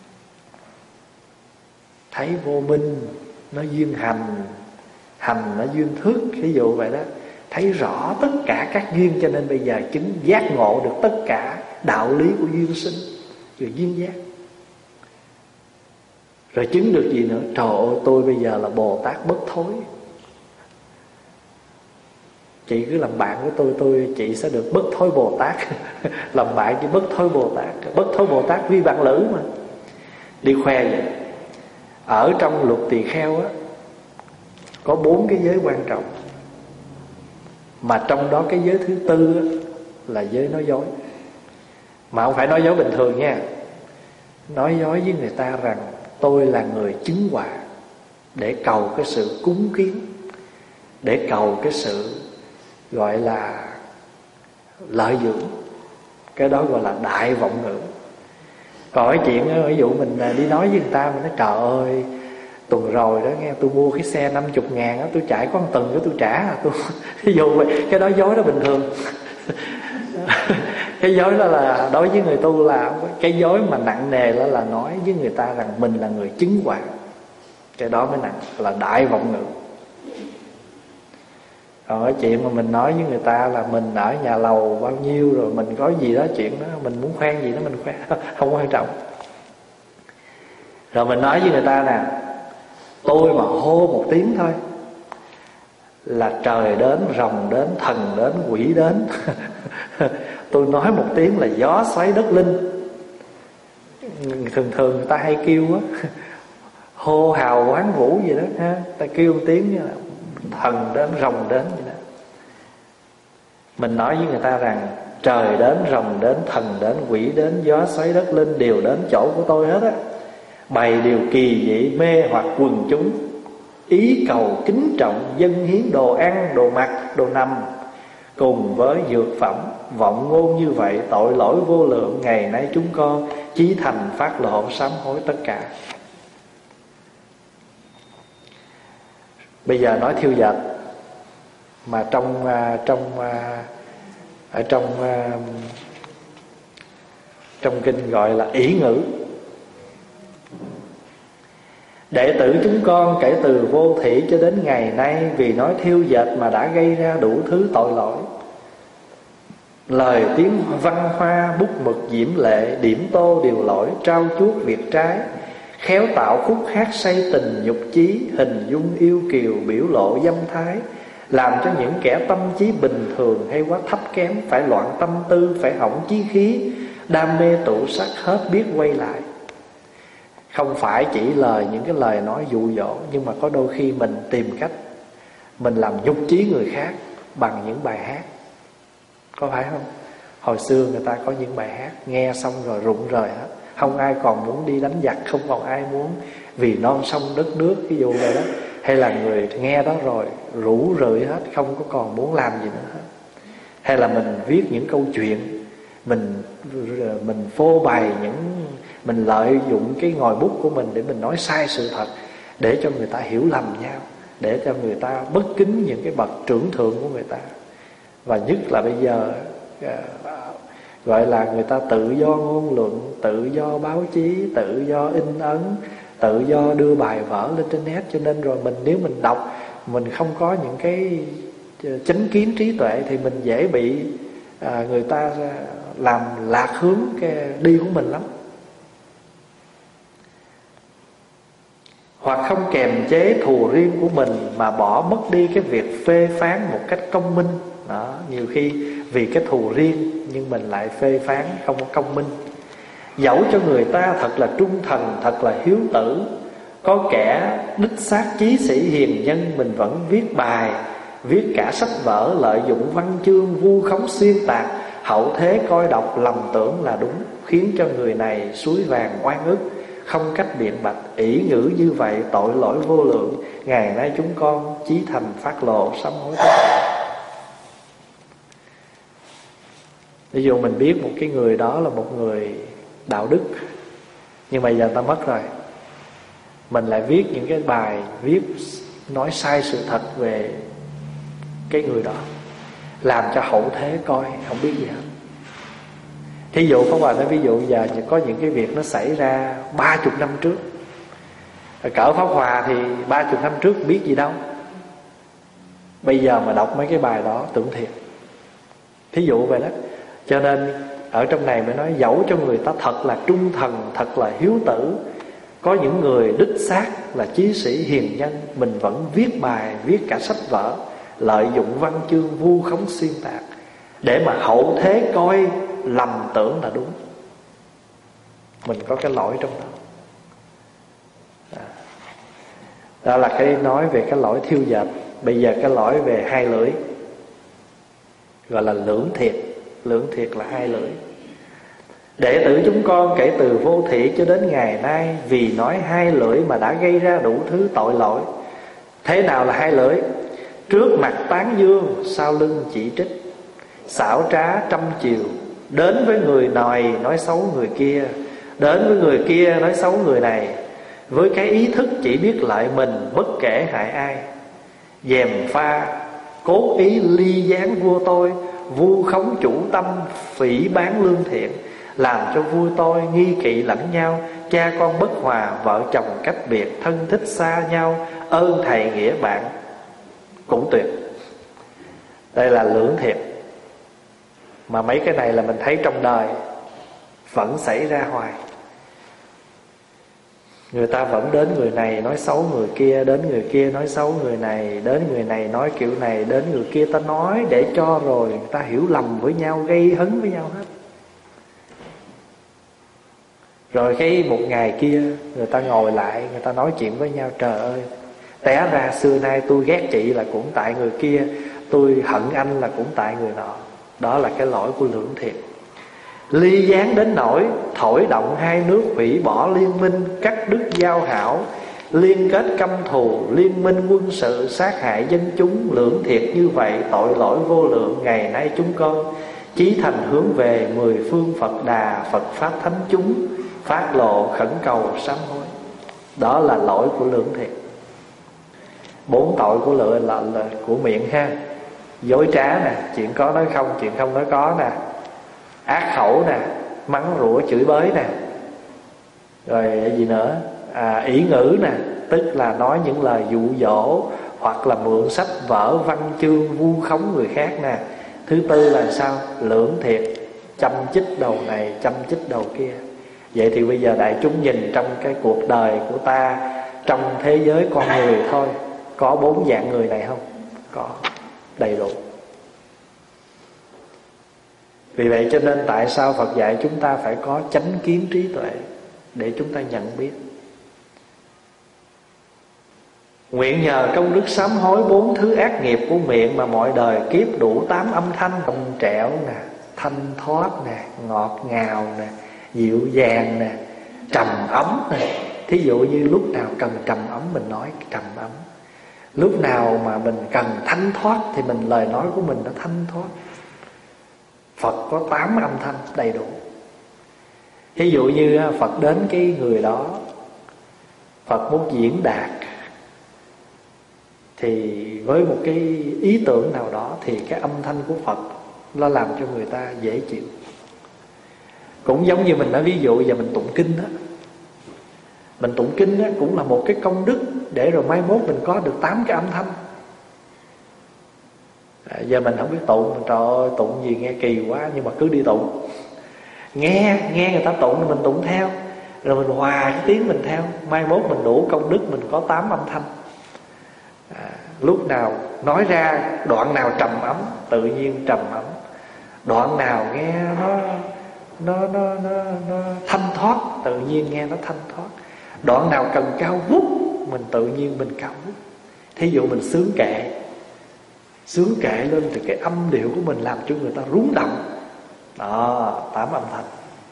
Thấy vô minh nó duyên hành, hành nó duyên thức, ví dụ vậy đó. Thấy rõ tất cả các duyên, cho nên bây giờ chứng giác ngộ được tất cả đạo lý của duyên sinh, rồi duyên giác. Rồi chứng được gì nữa? Trời ơi, tôi bây giờ là Bồ Tát bất thối. Chị cứ làm bạn với tôi, tôi chị sẽ được bất thối Bồ Tát. Làm bạn chỉ bất thối Bồ Tát. Bất thối Bồ Tát vi bạn lữ mà. Đi khoe vậy. Ở trong luật tỳ kheo á, có bốn cái giới quan trọng. Mà trong đó cái giới thứ tư á, là giới nói dối. Mà không phải nói dối bình thường nha. Nói dối với người ta rằng tôi là người chứng quả, để cầu cái sự cúng kiến, để cầu cái sự gọi là lợi dưỡng. Cái đó gọi là đại vọng ngữ. Còn cái chuyện ví dụ mình đi nói với người ta, mình nói trời ơi, tuần rồi đó nghe, tôi mua cái xe năm mươi ngàn đó, tôi chạy có một tuần đó tôi trả à, tôi ví dụ vậy. Cái đó dối đó bình thường. Cái dối đó là đối với người tu là cái dối mà nặng nề, đó là nói với người ta rằng mình là người chứng quả. Cái đó mới nặng, là đại vọng ngữ. Còn cái chuyện mà mình nói với người ta là mình ở nhà lầu bao nhiêu, rồi mình có gì đó chuyện đó, mình muốn khoe gì đó mình khoe, không quan trọng. Rồi mình nói với người ta nè, tôi mà hô một tiếng thôi là trời đến, rồng đến, thần đến, quỷ đến. Tôi nói một tiếng là gió xoáy đất linh. Thường thường người ta hay kêu á, hô hào quán vũ gì đó ha, ta kêu một tiếng như là thần đến, rồng đến vậy đó. Mình nói với người ta rằng trời đến, rồng đến, thần đến, quỷ đến, gió xoáy đất linh đều đến chỗ của tôi hết á. Bày điều kỳ dị mê hoặc quần chúng, ý cầu kính trọng, dâng hiến đồ ăn, đồ mặc, đồ nằm, cùng với dược phẩm. Vọng ngôn như vậy tội lỗi vô lượng, ngày nay chúng con chí thành phát lộ sám hối tất cả. Bây giờ nói thiêu dệt, mà trong trong ở trong trong kinh gọi là ỷ ngữ. Đệ tử chúng con kể từ vô thỉ cho đến ngày nay, vì nói thiêu dệt mà đã gây ra đủ thứ tội lỗi. Lời tiếng văn hoa, bút mực diễm lệ, điểm tô điều lỗi, trao chuốt việc trái, khéo tạo khúc hát say tình nhục chí, hình dung yêu kiều biểu lộ dâm thái, làm cho những kẻ tâm trí bình thường hay quá thấp kém phải loạn tâm tư, phải hỏng chí khí, đam mê tụ sắc hết biết quay lại. Không phải chỉ lời những cái lời nói dụ dỗ, nhưng mà có đôi khi mình tìm cách mình làm nhục chí người khác bằng những bài hát, có phải không? Hồi xưa người ta có những bài hát nghe xong rồi rụng rời hết, không ai còn muốn đi đánh giặc, không còn ai muốn vì non sông đất nước, ví dụ vậy đó. Hay là người nghe đó rồi rủ rượi hết, không có còn muốn làm gì nữa hết. Hay là mình viết những câu chuyện, mình mình phô bày những, mình lợi dụng cái ngòi bút của mình để mình nói sai sự thật, để cho người ta hiểu lầm nhau, để cho người ta bất kính những cái bậc trưởng thượng của người ta. Và nhất là bây giờ gọi là người ta tự do ngôn luận, tự do báo chí, tự do in ấn, tự do đưa bài vở lên trên net. Cho nên rồi mình nếu mình đọc, mình không có những cái chánh kiến trí tuệ thì mình dễ bị à, người ta làm lạc hướng cái đi của mình lắm. Hoặc không kềm chế thù riêng của mình mà bỏ mất đi cái việc phê phán một cách công minh. Đó, nhiều khi vì cái thù riêng nhưng mình lại phê phán không có công minh. Dẫu cho người ta thật là trung thần, thật là hiếu tử, có kẻ đích xác chí sĩ hiền nhân, mình vẫn viết bài, viết cả sách vở, lợi dụng văn chương vu khống xuyên tạc, hậu thế coi đọc lầm tưởng là đúng, khiến cho người này suối vàng oan ức, không cách biện bạch. Ỷ ngữ như vậy tội lỗi vô lượng, ngày nay chúng con chí thành phát lộ sám hối tất cả. Ví dụ mình biết một cái người đó là một người đạo đức, nhưng mà giờ ta mất rồi, mình lại viết những cái bài viết nói sai sự thật về cái người đó, làm cho hậu thế coi không biết gì hết. Thí dụ Pháp Hòa nói, ví dụ giờ có những cái việc nó xảy ra ba chục năm trước, cỡ Pháp Hòa thì ba chục năm trước biết gì đâu. Bây giờ mà đọc mấy cái bài đó tưởng thiệt. Thí dụ vậy đó. Cho nên ở trong này mới nói, dẫu cho người ta thật là trung thần, thật là hiếu tử, có những người đích xác là chí sĩ hiền nhân, mình vẫn viết bài, viết cả sách vở, lợi dụng văn chương vu khống xuyên tạc, để mà hậu thế coi lầm tưởng là đúng. Mình có cái lỗi trong đó. Đó là cái nói về cái lỗi thiêu dệt. Bây giờ cái lỗi về hai lưỡi, gọi là lưỡng thiệt. Lưỡng thiệt là hai lưỡi. Đệ tử chúng con kể từ vô thỉ cho đến ngày nay, vì nói hai lưỡi mà đã gây ra đủ thứ tội lỗi. Thế nào là hai lưỡi? Trước mặt tán dương, sau lưng chỉ trích, xảo trá trăm chiều, đến với người này nói xấu người kia, đến với người kia nói xấu người này, với cái ý thức chỉ biết lợi mình, bất kể hại ai. Dèm pha cố ý ly gián vua tôi, vu khống chủ tâm, phỉ bán lương thiện, làm cho vua tôi nghi kỵ lẫn nhau, cha con bất hòa, vợ chồng cách biệt, thân thích xa nhau, ơn thầy nghĩa bạn cũng tuyệt. Đây là lưỡng thiệt. Mà mấy cái này là mình thấy trong đời vẫn xảy ra hoài. Người ta vẫn đến người này nói xấu người kia, đến người kia nói xấu người này, đến người này nói kiểu này, đến người kia ta nói để cho rồi người ta hiểu lầm với nhau, gây hấn với nhau hết. Rồi cái một ngày kia người ta ngồi lại, người ta nói chuyện với nhau, trời ơi, té ra xưa nay tôi ghét chị là cũng tại người kia, tôi hận anh là cũng tại người nọ. Đó là cái lỗi của lưỡng thiệt. Ly gián đến nỗi thổi động hai nước, hủy bỏ liên minh, cắt đứt giao hảo, liên kết căm thù, liên minh quân sự, sát hại dân chúng. Lưỡng thiệt như vậy tội lỗi vô lượng, ngày nay chúng con chí thành hướng về mười phương Phật Đà, Phật Pháp Thánh chúng, phát lộ khẩn cầu sám hối. Đó là lỗi của lưỡng thiệt. Bốn tội của lựa là, là của miệng ha: dối trá nè, chuyện có nói không, chuyện không nói có nè; ác khẩu nè, mắng rủa chửi bới nè; rồi gì nữa, à, ỷ ngữ nè, tức là nói những lời dụ dỗ, hoặc là mượn sách vở văn chương vu khống người khác nè. Thứ tư là sao? Lưỡng thiệt, châm chích đầu này, châm chích đầu kia. Vậy thì bây giờ đại chúng nhìn trong cái cuộc đời của ta, trong thế giới con người thôi, có bốn dạng người này không? Có, đầy đủ. Vì vậy cho nên tại sao Phật dạy chúng ta phải có chánh kiến trí tuệ để chúng ta nhận biết. Nguyện nhờ công đức sám hối bốn thứ ác nghiệp của miệng mà mọi đời kiếp đủ tám âm thanh: trong trẻo nè, thanh thoát nè, ngọt ngào nè, dịu dàng nè, trầm ấm nè. Thí dụ như lúc nào cần trầm ấm mình nói trầm ấm, lúc nào mà mình cần thanh thoát thì mình lời nói của mình nó thanh thoát. Phật có tám âm thanh đầy đủ. Thí dụ như Phật đến cái người đó, Phật muốn diễn đạt, thì với một cái ý tưởng nào đó thì cái âm thanh của Phật nó làm cho người ta dễ chịu. Cũng giống như mình nói ví dụ giờ mình tụng kinh đó, mình tụng kinh đó cũng là một cái công đức để rồi mai mốt mình có được tám cái âm thanh. À, giờ mình không biết tụng, trời ơi tụng gì nghe kỳ quá, nhưng mà cứ đi tụng. Nghe, nghe người ta tụng thì mình tụng theo, rồi mình hòa cái tiếng mình theo, mai mốt mình đủ công đức, mình có tám âm thanh. À, lúc nào nói ra đoạn nào trầm ấm, tự nhiên trầm ấm. Đoạn nào nghe nó nó nó nó, nó thanh thoát, tự nhiên nghe nó thanh thoát. Đoạn nào cần cao vút, mình tự nhiên mình cao vút. Thí dụ mình sướng kệ, sướng kệ lên thì cái âm điệu của mình làm cho người ta rúng động. Đó, tám âm thanh.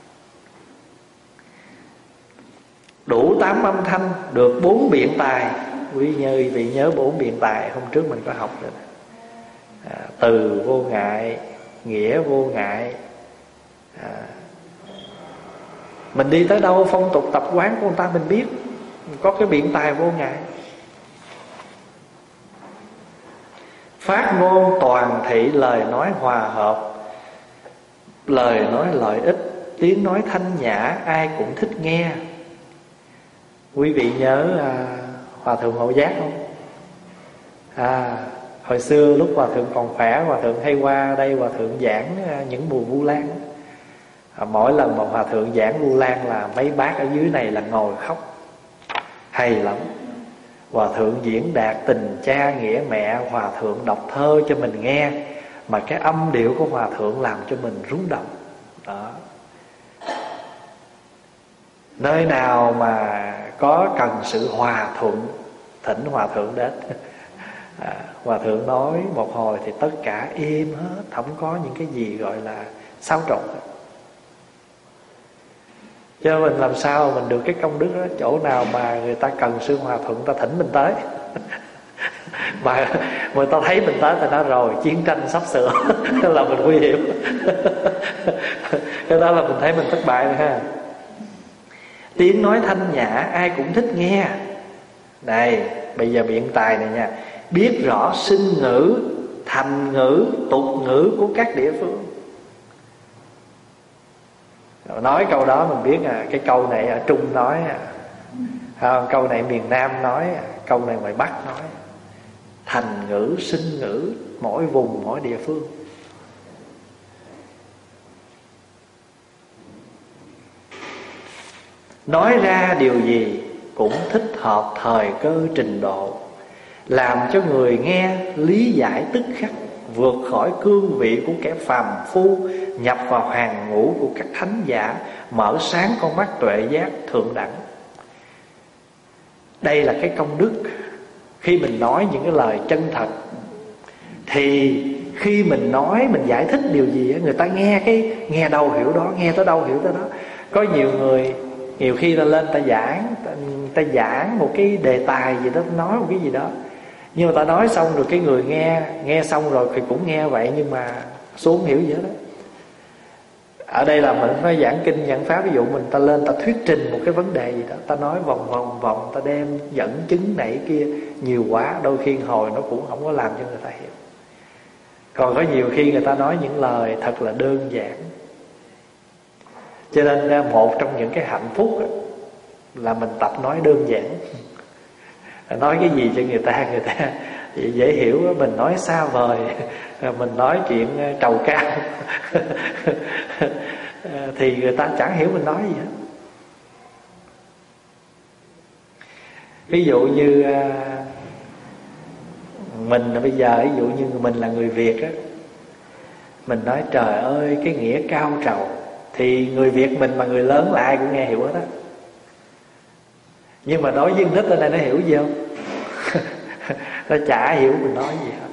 Đủ tám âm thanh, được bốn biện tài. Quý nhớ, vị nhớ bốn biện tài hôm trước mình có học rồi. À, từ vô ngại, nghĩa vô ngại. À, mình đi tới đâu phong tục tập quán của người ta mình biết, mình có cái biện tài vô ngại. Phát ngôn toàn thị, lời nói hòa hợp, lời nói lợi ích, tiếng nói thanh nhã, ai cũng thích nghe. Quý vị nhớ à, Hòa thượng Hộ Giác không? À, hồi xưa lúc Hòa thượng còn khỏe, Hòa thượng hay qua đây Hòa thượng giảng những mùa Vu Lan. À, mỗi lần mà Hòa thượng giảng Vu Lan là mấy bác ở dưới này là ngồi khóc, hay lắm. Hòa thượng diễn đạt tình cha nghĩa mẹ, Hòa thượng đọc thơ cho mình nghe, mà cái âm điệu của Hòa thượng làm cho mình rung động. Đó. Nơi nào mà có cần sự hòa thuận, thỉnh Hòa thượng đến. À, Hòa thượng nói một hồi thì tất cả im hết, không có những cái gì gọi là xáo trộn. Cho mình làm sao mình được cái công đức đó. Chỗ nào mà người ta cần sự hòa thuận, ta thỉnh mình tới. Mà người ta thấy mình tới thì nói rồi chiến tranh sắp sửa. Là mình nguy hiểm. Cái đó là mình thấy mình thất bại rồi ha. Tiếng nói thanh nhã, ai cũng thích nghe. Này, bây giờ biện tài này nha. Biết rõ sinh ngữ, thành ngữ, tục ngữ của các địa phương. Nói câu đó mình biết à, cái câu này ở Trung nói à, à, câu này miền Nam nói à, câu này ngoài Bắc nói. Thành ngữ, sinh ngữ, mỗi vùng mỗi địa phương. Nói ra điều gì cũng thích hợp thời cơ trình độ, làm cho người nghe lý giải tức khắc, vượt khỏi cương vị của kẻ phàm phu, nhập vào hàng ngũ của các thánh giả, mở sáng con mắt tuệ giác thượng đẳng. Đây là cái công đức. Khi mình nói những cái lời chân thật, thì khi mình nói, mình giải thích điều gì, người ta nghe cái nghe đâu hiểu đó, nghe tới đâu hiểu tới đó. Có nhiều người, nhiều khi ta lên ta giảng, ta, ta giảng một cái đề tài gì đó, nói một cái gì đó, nhưng mà ta nói xong rồi cái người nghe, nghe xong rồi thì cũng nghe vậy, nhưng mà xuống hiểu gì hết đó. Ở đây là mình nói giảng kinh giảng pháp, ví dụ mình ta lên ta thuyết trình một cái vấn đề gì đó, ta nói vòng vòng vòng, ta đem dẫn chứng này kia nhiều quá, đôi khi hồi nó cũng không có làm cho người ta hiểu. Còn có nhiều khi người ta nói những lời thật là đơn giản. Cho nên một trong những cái hạnh phúc là mình tập nói đơn giản. Nói cái gì cho người ta, người ta dễ hiểu. Mình nói xa vời, mình nói chuyện trầu cao thì người ta chẳng hiểu mình nói gì hết. Ví dụ như mình bây giờ, ví dụ như mình là người Việt á, mình nói trời ơi cái nghĩa cao trầu, thì người Việt mình mà người lớn là ai cũng nghe hiểu hết á. Nhưng mà đối với nít ở đây nó hiểu gì không? Nó chả hiểu mình nói gì hết.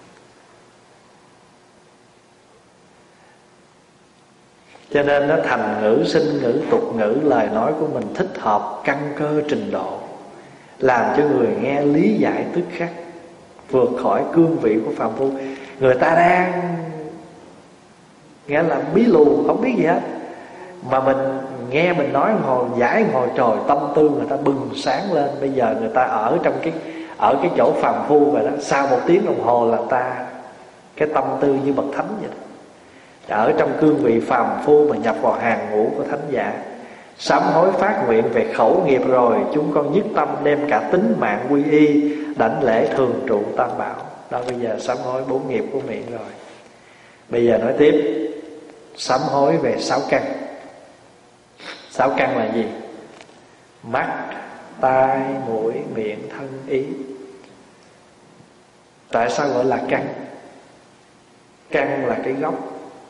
Cho nên nó thành ngữ sinh ngữ, tục ngữ, lời nói của mình thích hợp, căn cơ trình độ, làm cho người nghe lý giải tức khắc, vượt khỏi cương vị của phàm phu. Người ta đang nghĩa là bí lù, không biết gì hết, mà mình nghe mình nói hồi giải hồi trời, tâm tư người ta bừng sáng lên. Bây giờ người ta ở trong cái ở cái chỗ phàm phu rồi đó, sau một tiếng đồng hồ là ta cái tâm tư như bậc thánh vậy đó. Ở trong cương vị phàm phu mà nhập vào hàng ngũ của thánh giả, sám hối phát nguyện về khẩu nghiệp rồi, chúng con nhất tâm đem cả tính mạng quy y, đảnh lễ thường trụ tam bảo. Đó, bây giờ sám hối bốn nghiệp của miệng rồi. Bây giờ nói tiếp, sám hối về sáu căn. Sáu căn là gì? Mắt, tai, mũi, miệng, thân, ý. Tại sao gọi là căn? Căn là cái gốc.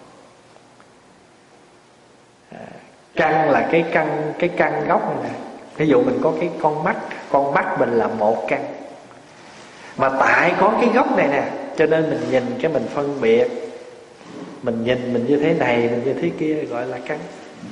Căn là cái căn cái căn gốc này nè. Ví dụ mình có cái con mắt, con mắt mình là một căn, mà tại có cái gốc này nè, cho nên mình nhìn cái mình phân biệt, mình nhìn mình như thế này, mình như thế kia, gọi là căn.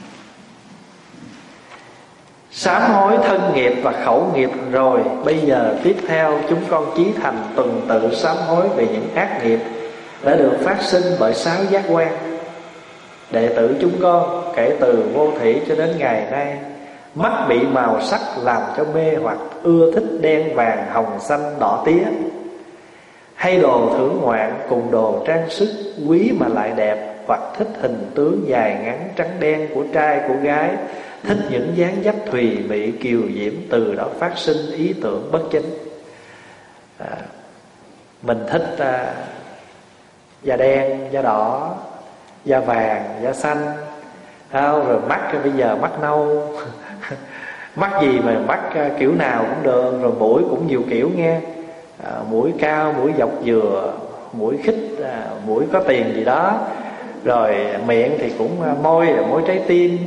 Sám hối thân nghiệp và khẩu nghiệp rồi, bây giờ tiếp theo chúng con chí thành tuần tự sám hối về những ác nghiệp đã được phát sinh bởi sáu giác quan. Đệ tử chúng con kể từ vô thủy cho đến ngày nay, mắt bị màu sắc làm cho mê hoặc, ưa thích đen vàng hồng xanh đỏ tía, hay đồ thưởng ngoạn cùng đồ trang sức quý mà lại đẹp, hoặc thích hình tướng dài ngắn trắng đen của trai của gái, thích những dáng dấp thùy mị kiều diễm, từ đó phát sinh ý tưởng bất chính. à, Mình thích à, da đen, da đỏ, da vàng, da xanh, không? Rồi mắt bây giờ mắt nâu mắt gì mà mắt kiểu nào cũng được. Rồi mũi cũng nhiều kiểu nghe, à, mũi cao, mũi dọc dừa, mũi khích, à, mũi có tiền gì đó. Rồi miệng thì cũng môi là môi trái tim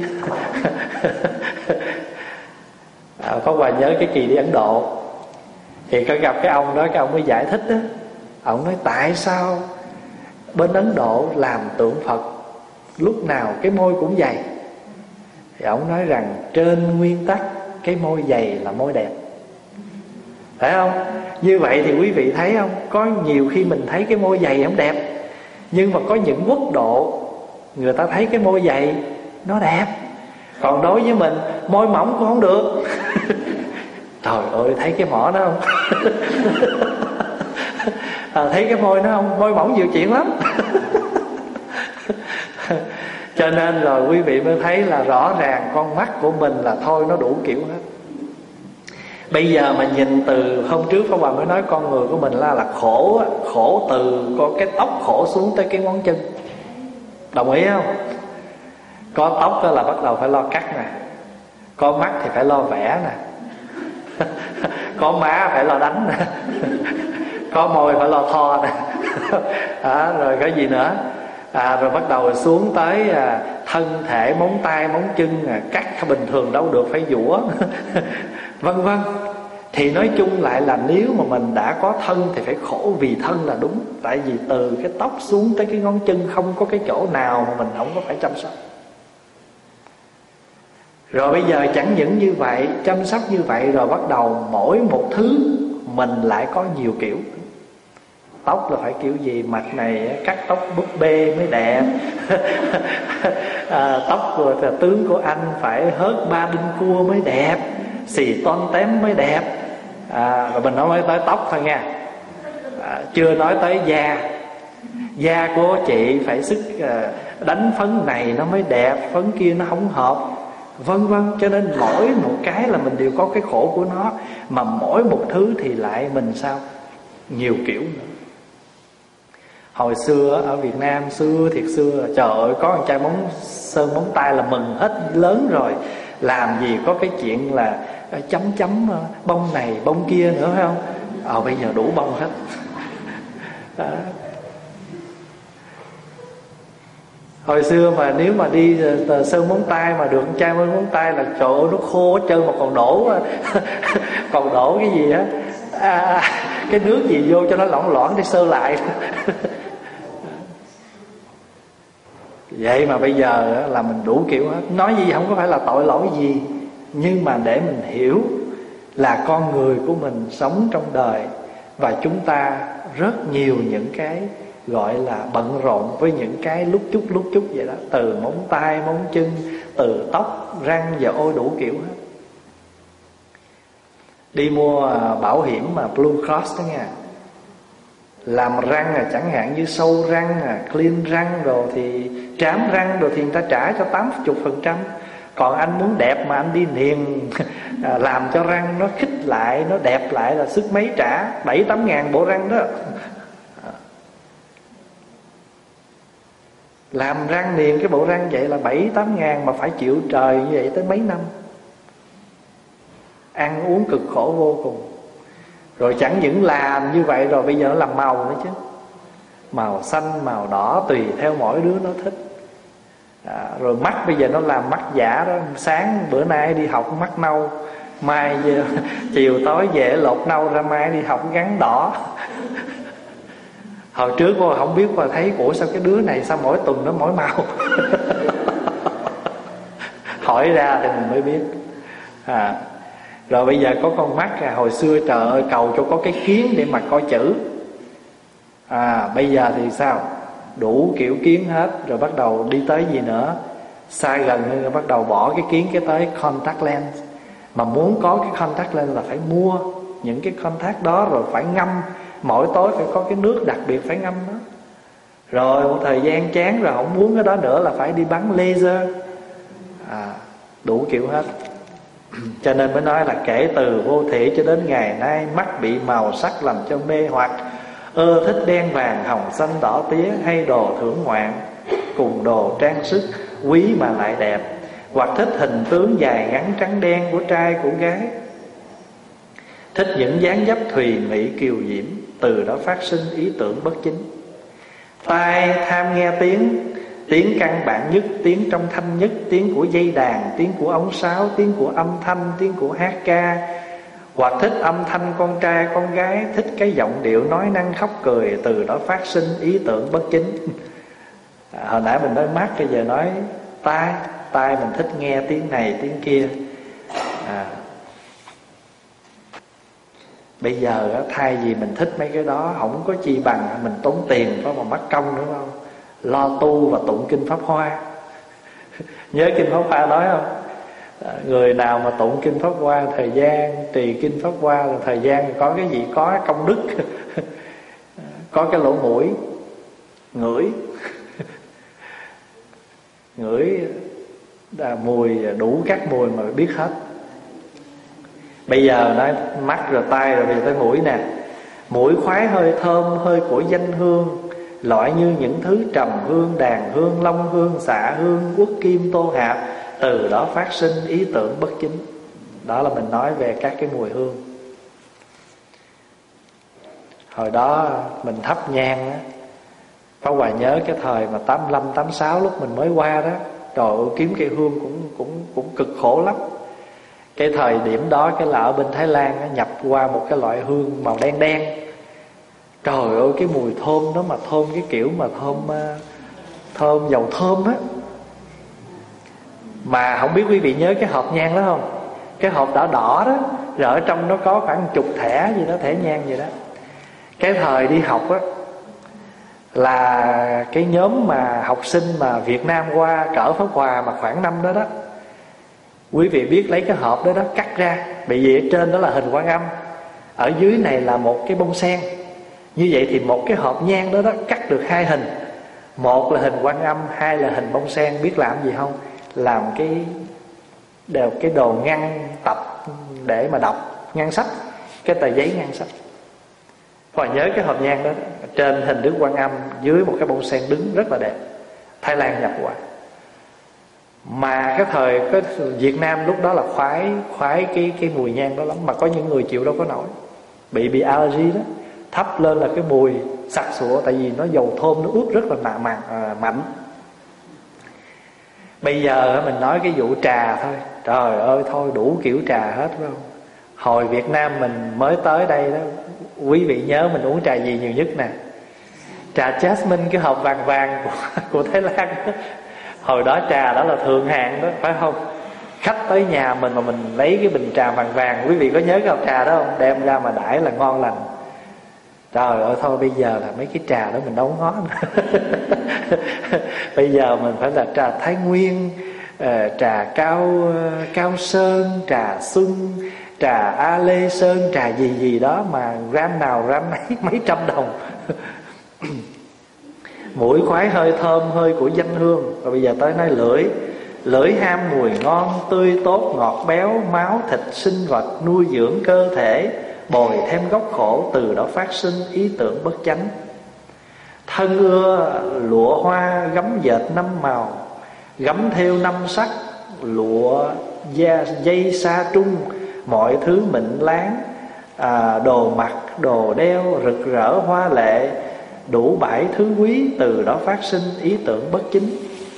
à, có Hòa nhớ cái kỳ đi Ấn Độ thì có gặp cái ông đó, cái ông mới giải thích đó. Ông nói tại sao bên Ấn Độ làm tượng Phật lúc nào cái môi cũng dày. Thì ông nói rằng trên nguyên tắc cái môi dày là môi đẹp, phải không? Như vậy thì quý vị thấy không, có nhiều khi mình thấy cái môi dày không đẹp, nhưng mà có những quốc độ người ta thấy cái môi dày nó đẹp. Còn đối với mình môi mỏng cũng không được trời ơi, thấy cái mỏ nó không à, thấy cái môi nó không, môi mỏng nhiều chuyện lắm cho nên rồi quý vị mới thấy là rõ ràng con mắt của mình là thôi nó đủ kiểu hết. Bây giờ mà nhìn từ hôm trước Pháp Hòa mới nói con người của mình là là khổ, khổ từ có cái tóc khổ xuống tới cái ngón chân. Đồng ý không? Có tóc đó là bắt đầu phải lo cắt nè, có mắt thì phải lo vẽ nè có má phải lo đánh nè có môi phải lo tho nè à, rồi cái gì nữa à, rồi bắt đầu xuống tới à, thân thể, móng tay, móng chân à, cắt bình thường đâu được, phải giũa vân vân. Thì nói chung lại là nếu mà mình đã có thân thì phải khổ vì thân là đúng. Tại vì từ cái tóc xuống tới cái ngón chân không có cái chỗ nào mà mình không có phải chăm sóc. Rồi bây giờ chẳng những như vậy, chăm sóc như vậy rồi bắt đầu mỗi một thứ mình lại có nhiều kiểu. Tóc là phải kiểu gì, mặt này cắt tóc búp bê mới đẹp à, tóc của tướng của anh phải hớt ba đinh cua mới đẹp, xì ton tém mới đẹp à, rồi mình nói tới tóc thôi nha à, chưa nói tới da. Da của chị phải sức à, đánh phấn này nó mới đẹp, phấn kia nó không hợp, vân vân. Cho nên mỗi một cái là mình đều có cái khổ của nó, mà mỗi một thứ thì lại mình sao nhiều kiểu nữa. Hồi xưa ở Việt Nam, xưa thiệt xưa, trời ơi, có con trai móng sơn móng tay là mừng hết, lớn rồi làm gì có cái chuyện là chấm chấm bông này bông kia nữa, phải không? Ờ bây giờ đủ bông hết. Đó. Hồi xưa mà nếu mà đi sơn móng tay mà được con trai sơn móng tay là trời ơi nó khô hết trơn, mà còn đổ còn đổ cái gì á, à, cái nước gì vô cho nó lỏng loãng để sơ lại. Vậy mà bây giờ là mình đủ kiểu hết. Nói gì không có phải là tội lỗi gì, nhưng mà để mình hiểu là con người của mình sống trong đời, và chúng ta rất nhiều những cái gọi là bận rộn với những cái lúc chút lúc chút vậy đó. Từ móng tay, móng chân, từ tóc, răng và ôi đủ kiểu hết. Đi mua bảo hiểm mà Blue Cross đó nha, làm răng à, chẳng hạn như sâu răng à, clean răng rồi thì trám răng rồi thì người ta trả cho tám mươi phần trăm. Còn anh muốn đẹp mà anh đi niềng à, làm cho răng nó khít lại, nó đẹp lại là sức mấy trả, bảy tám ngàn bộ răng đó. Làm răng niềng cái bộ răng vậy là bảy tám ngàn, mà phải chịu trời như vậy tới mấy năm. Ăn uống cực khổ vô cùng. Rồi chẳng những làm như vậy rồi bây giờ nó làm màu nữa chứ. Màu xanh, màu đỏ tùy theo mỗi đứa nó thích. À, rồi mắt bây giờ nó làm mắt giả đó. Sáng bữa nay đi học mắt nâu, mai chiều tối về lột nâu ra, mai đi học gắn đỏ. Hồi trước cô không biết mà thấy ủa sao cái đứa này sao mỗi tuần nó mỗi màu. Hỏi ra thì mình mới biết. À, rồi bây giờ có con mắt à, hồi xưa trời ơi cầu cho có cái kiến để mà coi chữ. À bây giờ thì sao? Đủ kiểu kiến hết. Rồi bắt đầu đi tới gì nữa, xa gần nữa, bắt đầu bỏ cái kiến cái tới contact lens. Mà muốn có cái contact lens là phải mua những cái contact đó, rồi phải ngâm. Mỗi tối phải có cái nước đặc biệt phải ngâm đó. Rồi một thời gian chán rồi không muốn cái đó nữa là phải đi bắn laser. À đủ kiểu hết. Cho nên mới nói là kể từ vô thị cho đến ngày nay, mắt bị màu sắc làm cho mê hoặc, ưa thích đen vàng hồng xanh đỏ tía, hay đồ thưởng ngoạn cùng đồ trang sức quý mà lại đẹp, hoặc thích hình tướng dài ngắn trắng đen của trai của gái, thích những dáng dấp thùy mị kiều diễm, từ đó phát sinh ý tưởng bất chính. Tai tham nghe tiếng, tiếng căn bản nhất, tiếng trong thanh nhất, tiếng của dây đàn, tiếng của ống sáo, tiếng của âm thanh, tiếng của hát ca, hoặc thích âm thanh con trai con gái, thích cái giọng điệu nói năng khóc cười, từ đó phát sinh ý tưởng bất chính. À, hồi nãy mình nói mắt, bây giờ nói tai, tai mình thích nghe tiếng này tiếng kia. À, bây giờ thay vì mình thích mấy cái đó, không có chi bằng mình tốn tiền có mà mất công nữa không? Lo tu và tụng kinh Pháp Hoa. Nhớ kinh Pháp Hoa nói không? Người nào mà tụng kinh Pháp Hoa, thời gian trì kinh Pháp Hoa là thời gian có cái gì? Có công đức. Có cái lỗ mũi ngửi ngửi là mùi, đủ các mùi mà biết hết. Bây giờ nói mắt rồi tay rồi, bây giờ tới mũi nè. Mũi khoái hơi thơm, hơi của danh hương, loại như những thứ trầm hương, đàn hương, long hương, xạ hương, uất kim, tô hạp, từ đó phát sinh ý tưởng bất chính. Đó là mình nói về các cái mùi hương. Hồi đó mình thắp nhang á, Pháp Hòa nhớ cái thời mà tám lăm, tám sáu lúc mình mới qua đó, trời ơi kiếm cây hương cũng cũng cũng cực khổ lắm. Cái thời điểm đó cái là ở bên Thái Lan á, nhập qua một cái loại hương màu đen đen. Trời ơi cái mùi thơm đó mà thơm cái kiểu mà thơm thơm dầu thơm á. Mà không biết quý vị nhớ cái hộp nhang đó không? Cái hộp đỏ đỏ đó, rồi ở trong nó có khoảng chục thẻ gì đó, thẻ nhang gì đó. Cái thời đi học á, là cái nhóm mà học sinh mà Việt Nam qua cỡ Pháp Hòa mà khoảng năm đó đó, quý vị biết lấy cái hộp đó đó cắt ra, bởi vì ở trên đó là hình Quan Âm, ở dưới này là một cái bông sen. Như vậy thì một cái hộp nhang đó đó cắt được hai hình, một là hình Quan Âm, hai là hình bông sen. Biết làm gì không? Làm cái đều cái đồ ngăn tập để mà đọc, ngăn sách, cái tờ giấy ngăn sách. Còn nhớ cái hộp nhang đó, trên hình Đức Quan Âm, dưới một cái bông sen đứng rất là đẹp, Thái Lan nhập qua. Mà cái thời cái Việt Nam lúc đó là khoái khoái cái cái mùi nhang đó lắm, mà có những người chịu đâu có nổi, bị bị allergy đó, thắp lên là cái mùi sặc sụa, tại vì nó dầu thơm nó ướt rất là nặng mạnh, à, mạnh. Bây giờ mình nói cái vụ trà thôi, trời ơi thôi đủ kiểu trà hết phải không? Hồi Việt Nam mình mới tới đây đó, quý vị nhớ mình uống trà gì nhiều nhất nè? Trà Jasmine, cái hộp vàng vàng của, của Thái Lan đó. Hồi đó trà đó là thượng hạng đó, phải không? Khách tới nhà mình mà mình lấy cái bình trà vàng vàng, quý vị có nhớ cái hộp trà đó không? Đem ra mà đãi là ngon lành. Trời ơi thôi bây giờ là mấy cái trà đó mình đâu ngó nữa. Bây giờ mình phải là trà Thái Nguyên, trà Cao Cao Sơn, trà Xuân, trà A Lê Sơn, trà gì gì đó mà gram nào gram mấy mấy trăm đồng. Mũi khoái hơi thơm hơi của danh hương. Và bây giờ tới nói lưỡi. Lưỡi ham mùi ngon, tươi tốt, ngọt béo, máu thịt sinh vật, nuôi dưỡng cơ thể, bồi thêm gốc khổ, từ đó phát sinh ý tưởng bất chánh. Thân ưa lụa hoa gấm dệt năm màu, gấm theo năm sắc, lụa da, dây sa trung, mọi thứ mịn láng, à, đồ mặc, đồ đeo rực rỡ hoa lệ, đủ bảy thứ quý, từ đó phát sinh ý tưởng bất chính.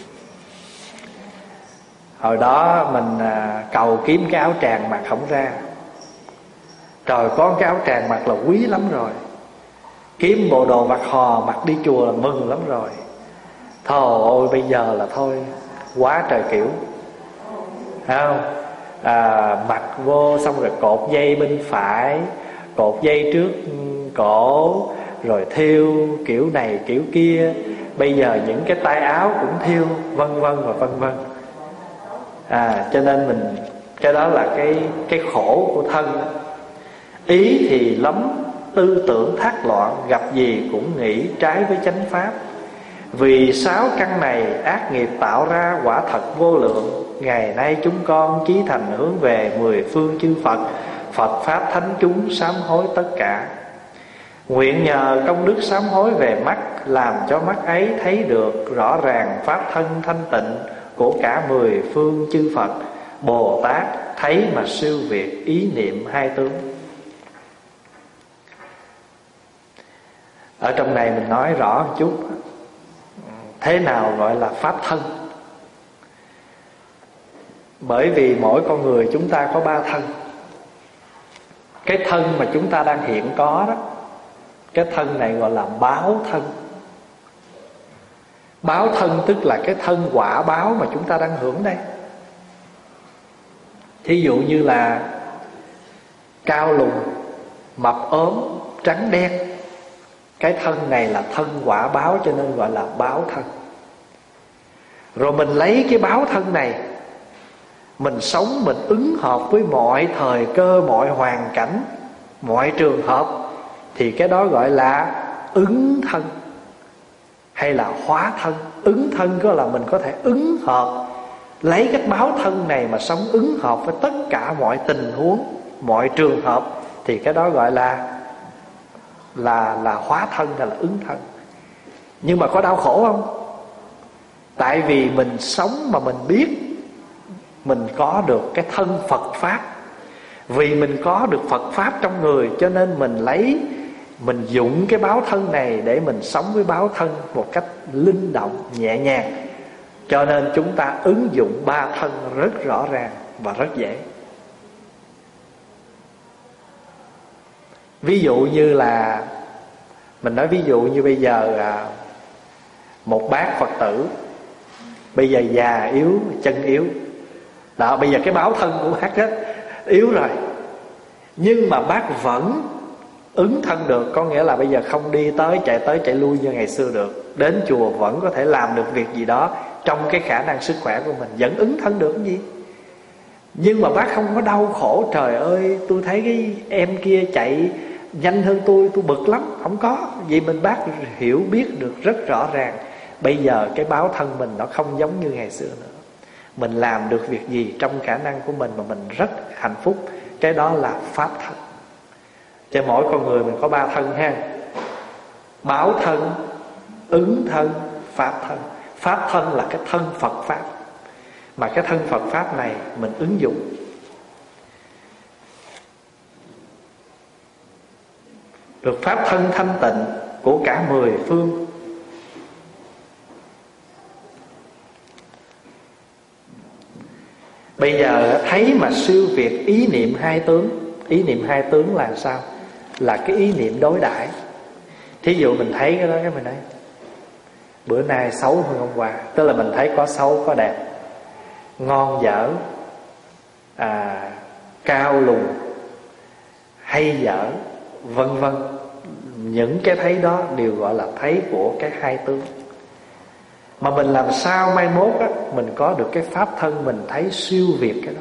Hồi đó mình à, cầu kiếm cái áo tràng mặc không ra. Trời, có cái áo tràng mặc là quý lắm rồi. Kiếm bộ đồ mặc hò mặc đi chùa là mừng lắm rồi. Thôi ôi bây giờ là thôi quá trời kiểu, thấy không? À, mặc vô xong rồi cột dây bên phải, cột dây trước cổ, rồi thêu kiểu này kiểu kia. Bây giờ những cái tay áo cũng thêu vân vân và vân vân. À, cho nên mình cái đó là cái cái khổ của thân. Ý thì lắm, tư tưởng thác loạn, gặp gì cũng nghĩ trái với chánh pháp. Vì sáu căn này ác nghiệp tạo ra quả thật vô lượng. Ngày nay chúng con chí thành hướng về mười phương chư Phật, Phật Pháp Thánh chúng sám hối tất cả. Nguyện nhờ công đức sám hối về mắt, làm cho mắt ấy thấy được rõ ràng Pháp thân thanh tịnh của cả mười phương chư Phật, Bồ Tát, thấy mà siêu việt ý niệm hai tướng. Ở trong này mình nói rõ một chút, thế nào gọi là Pháp thân. Bởi vì mỗi con người chúng ta có ba thân. Cái thân mà chúng ta đang hiện có đó, cái thân này gọi là báo thân. Báo thân tức là cái thân quả báo mà chúng ta đang hưởng đây. Thí dụ như là cao lùn, mập ốm, trắng đen, cái thân này là thân quả báo, cho nên gọi là báo thân. Rồi mình lấy cái báo thân này, mình sống, mình ứng hợp với mọi thời cơ, mọi hoàn cảnh, mọi trường hợp, thì cái đó gọi là ứng thân hay là hóa thân. Ứng thân có là mình có thể ứng hợp, lấy cái báo thân này mà sống ứng hợp với tất cả mọi tình huống, mọi trường hợp, thì cái đó gọi là là là hóa thân hay là ứng thân. Nhưng mà có đau khổ không? Tại vì mình sống mà mình biết mình có được cái thân Phật Pháp. Vì mình có được Phật Pháp trong người, cho nên mình lấy, mình dụng cái báo thân này để mình sống với báo thân một cách linh động, nhẹ nhàng. Cho nên chúng ta ứng dụng ba thân rất rõ ràng và rất dễ. Ví dụ như là, mình nói ví dụ như bây giờ một bác Phật tử bây giờ già yếu, chân yếu đó, bây giờ cái báo thân của bác đó yếu rồi, nhưng mà bác vẫn ứng thân được. Có nghĩa là bây giờ không đi tới chạy tới chạy lui như ngày xưa được, đến chùa vẫn có thể làm được việc gì đó trong cái khả năng sức khỏe của mình, vẫn ứng thân được cái gì. Nhưng mà bác không có đau khổ, trời ơi tôi thấy cái em kia chạy nhanh hơn tôi, tôi bực lắm. Không có. Vì mình bác hiểu biết được rất rõ ràng, bây giờ cái báo thân mình nó không giống như ngày xưa nữa. mình làm được việc gì trong khả năng của mình mà mình rất hạnh phúc, cái đó là pháp thân. Cho mỗi con người mình có ba thân ha: báo thân, ứng thân, pháp thân. Pháp thân là cái thân Phật Pháp, mà cái thân Phật Pháp này mình ứng dụng. Được pháp thân thanh tịnh của cả mười phương. Bây giờ thấy mà siêu việt ý niệm hai tướng. Ý niệm hai tướng là sao? Là cái ý niệm đối đãi. Thí dụ mình thấy cái đó, cái mình nói bữa nay xấu hơn hôm qua. Tức là mình thấy có xấu có đẹp, ngon dở, à, cao lùn, hay dở, vân vân. Những cái thấy đó đều gọi là thấy của cái hai tướng. Mà mình làm sao mai mốt á, mình có được cái pháp thân mình thấy siêu việt cái đó.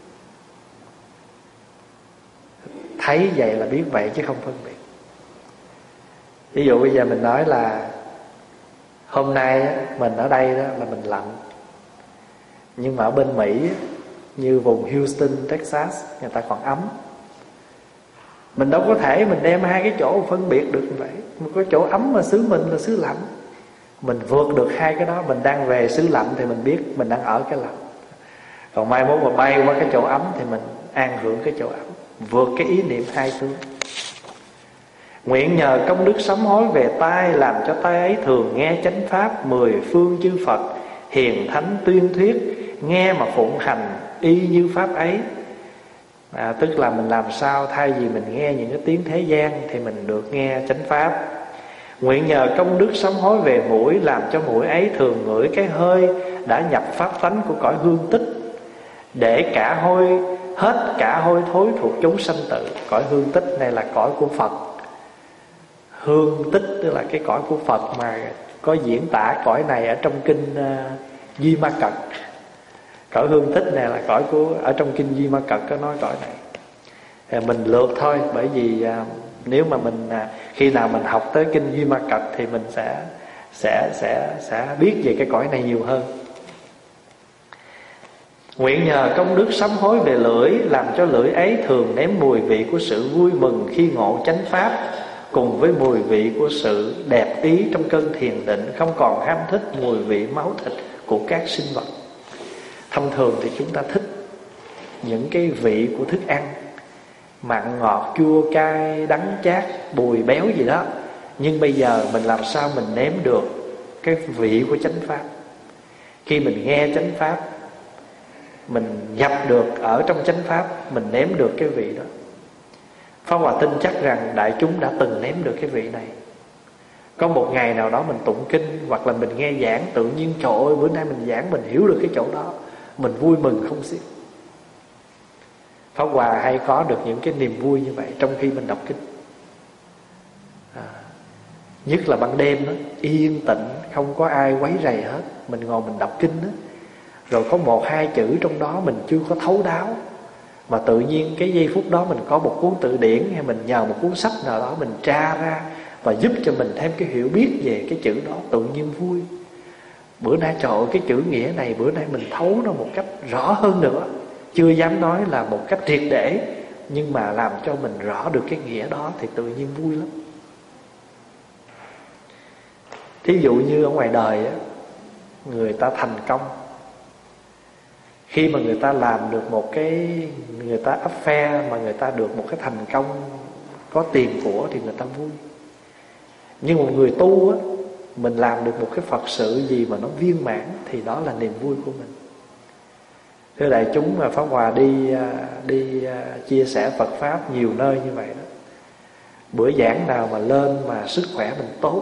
Thấy vậy là biết vậy chứ không phân biệt. Ví dụ bây giờ mình nói là hôm nay á, mình ở đây đó là mình lạnh, nhưng mà ở bên Mỹ như vùng Houston, Texas, người ta còn ấm. Mình đâu có thể mình đem hai cái chỗ phân biệt được như vậy. Một cái chỗ ấm mà xứ mình là xứ lạnh. Mình vượt được hai cái đó, mình đang về xứ lạnh thì mình biết mình đang ở cái lạnh. Còn mai mốt mà bay qua cái chỗ ấm thì mình an hưởng cái chỗ ấm. Vượt cái ý niệm hai tướng. Nguyện nhờ công đức sám hối về tai, làm cho tai ấy thường nghe chánh pháp, mười phương chư Phật hiền thánh tuyên thuyết, nghe mà phụng hành y như pháp ấy. À, tức là mình làm sao thay vì mình nghe những cái tiếng thế gian thì mình được nghe chánh pháp. Nguyện nhờ công đức sám hối về mũi, làm cho mũi ấy thường ngửi cái hơi đã nhập pháp tánh của cõi hương tích, để cả hôi hết cả hôi thối thuộc chúng sanh tử. Cõi hương tích này là cõi của Phật. Hương tích tức là cái cõi của Phật mà có diễn tả cõi này ở trong kinh uh, Duy Ma Cật. Cõi hương tích này là cõi của ở trong kinh Duy Ma Cật có nói cõi này. Thì mình lượt thôi, bởi vì uh, nếu mà mình uh, khi nào mình học tới kinh Duy Ma Cật thì mình sẽ sẽ sẽ sẽ biết về cái cõi này nhiều hơn. Nguyện nhờ công đức sám hối về lưỡi, làm cho lưỡi ấy thường nếm mùi vị của sự vui mừng khi ngộ chánh pháp, cùng với mùi vị của sự đẹp ý trong cơn thiền định, không còn ham thích mùi vị máu thịt của các sinh vật. Thông thường thì chúng ta thích những cái vị của thức ăn, mặn ngọt chua cay đắng chát bùi béo gì đó. Nhưng bây giờ mình làm sao mình nếm được cái vị của chánh pháp. Khi mình nghe chánh pháp, mình nhập được ở trong chánh pháp, mình nếm được cái vị đó. Pháp Hòa tin chắc rằng đại chúng đã từng nếm được cái vị này. Có một ngày nào đó mình tụng kinh hoặc là mình nghe giảng, tự nhiên trời ơi bữa nay mình giảng mình hiểu được cái chỗ đó, mình vui mừng không xiết. Pháp Hòa hay có được những cái niềm vui như vậy trong khi mình đọc kinh. à, Nhất là ban đêm đó, yên tĩnh, không có ai quấy rầy hết, mình ngồi mình đọc kinh đó. Rồi có một hai chữ trong đó mình chưa có thấu đáo, mà tự nhiên cái giây phút đó mình có một cuốn tự điển hay mình nhờ một cuốn sách nào đó mình tra ra và giúp cho mình thêm cái hiểu biết về cái chữ đó, tự nhiên vui. Bữa nay trời ơi, cái chữ nghĩa này bữa nay mình thấu nó một cách rõ hơn nữa. Chưa dám nói là một cách triệt để, nhưng mà làm cho mình rõ được cái nghĩa đó thì tự nhiên vui lắm. Thí dụ như ở ngoài đời á, người ta thành công. Khi mà người ta làm được một cái, người ta ấp phe mà người ta được một cái thành công, có tiền của thì người ta vui. Nhưng một người tu á, mình làm được một cái Phật sự gì mà nó viên mãn thì đó là niềm vui của mình. Thưa đại chúng, mà Pháp Hòa đi đi chia sẻ Phật pháp nhiều nơi như vậy đó, bữa giảng nào mà lên mà sức khỏe mình tốt,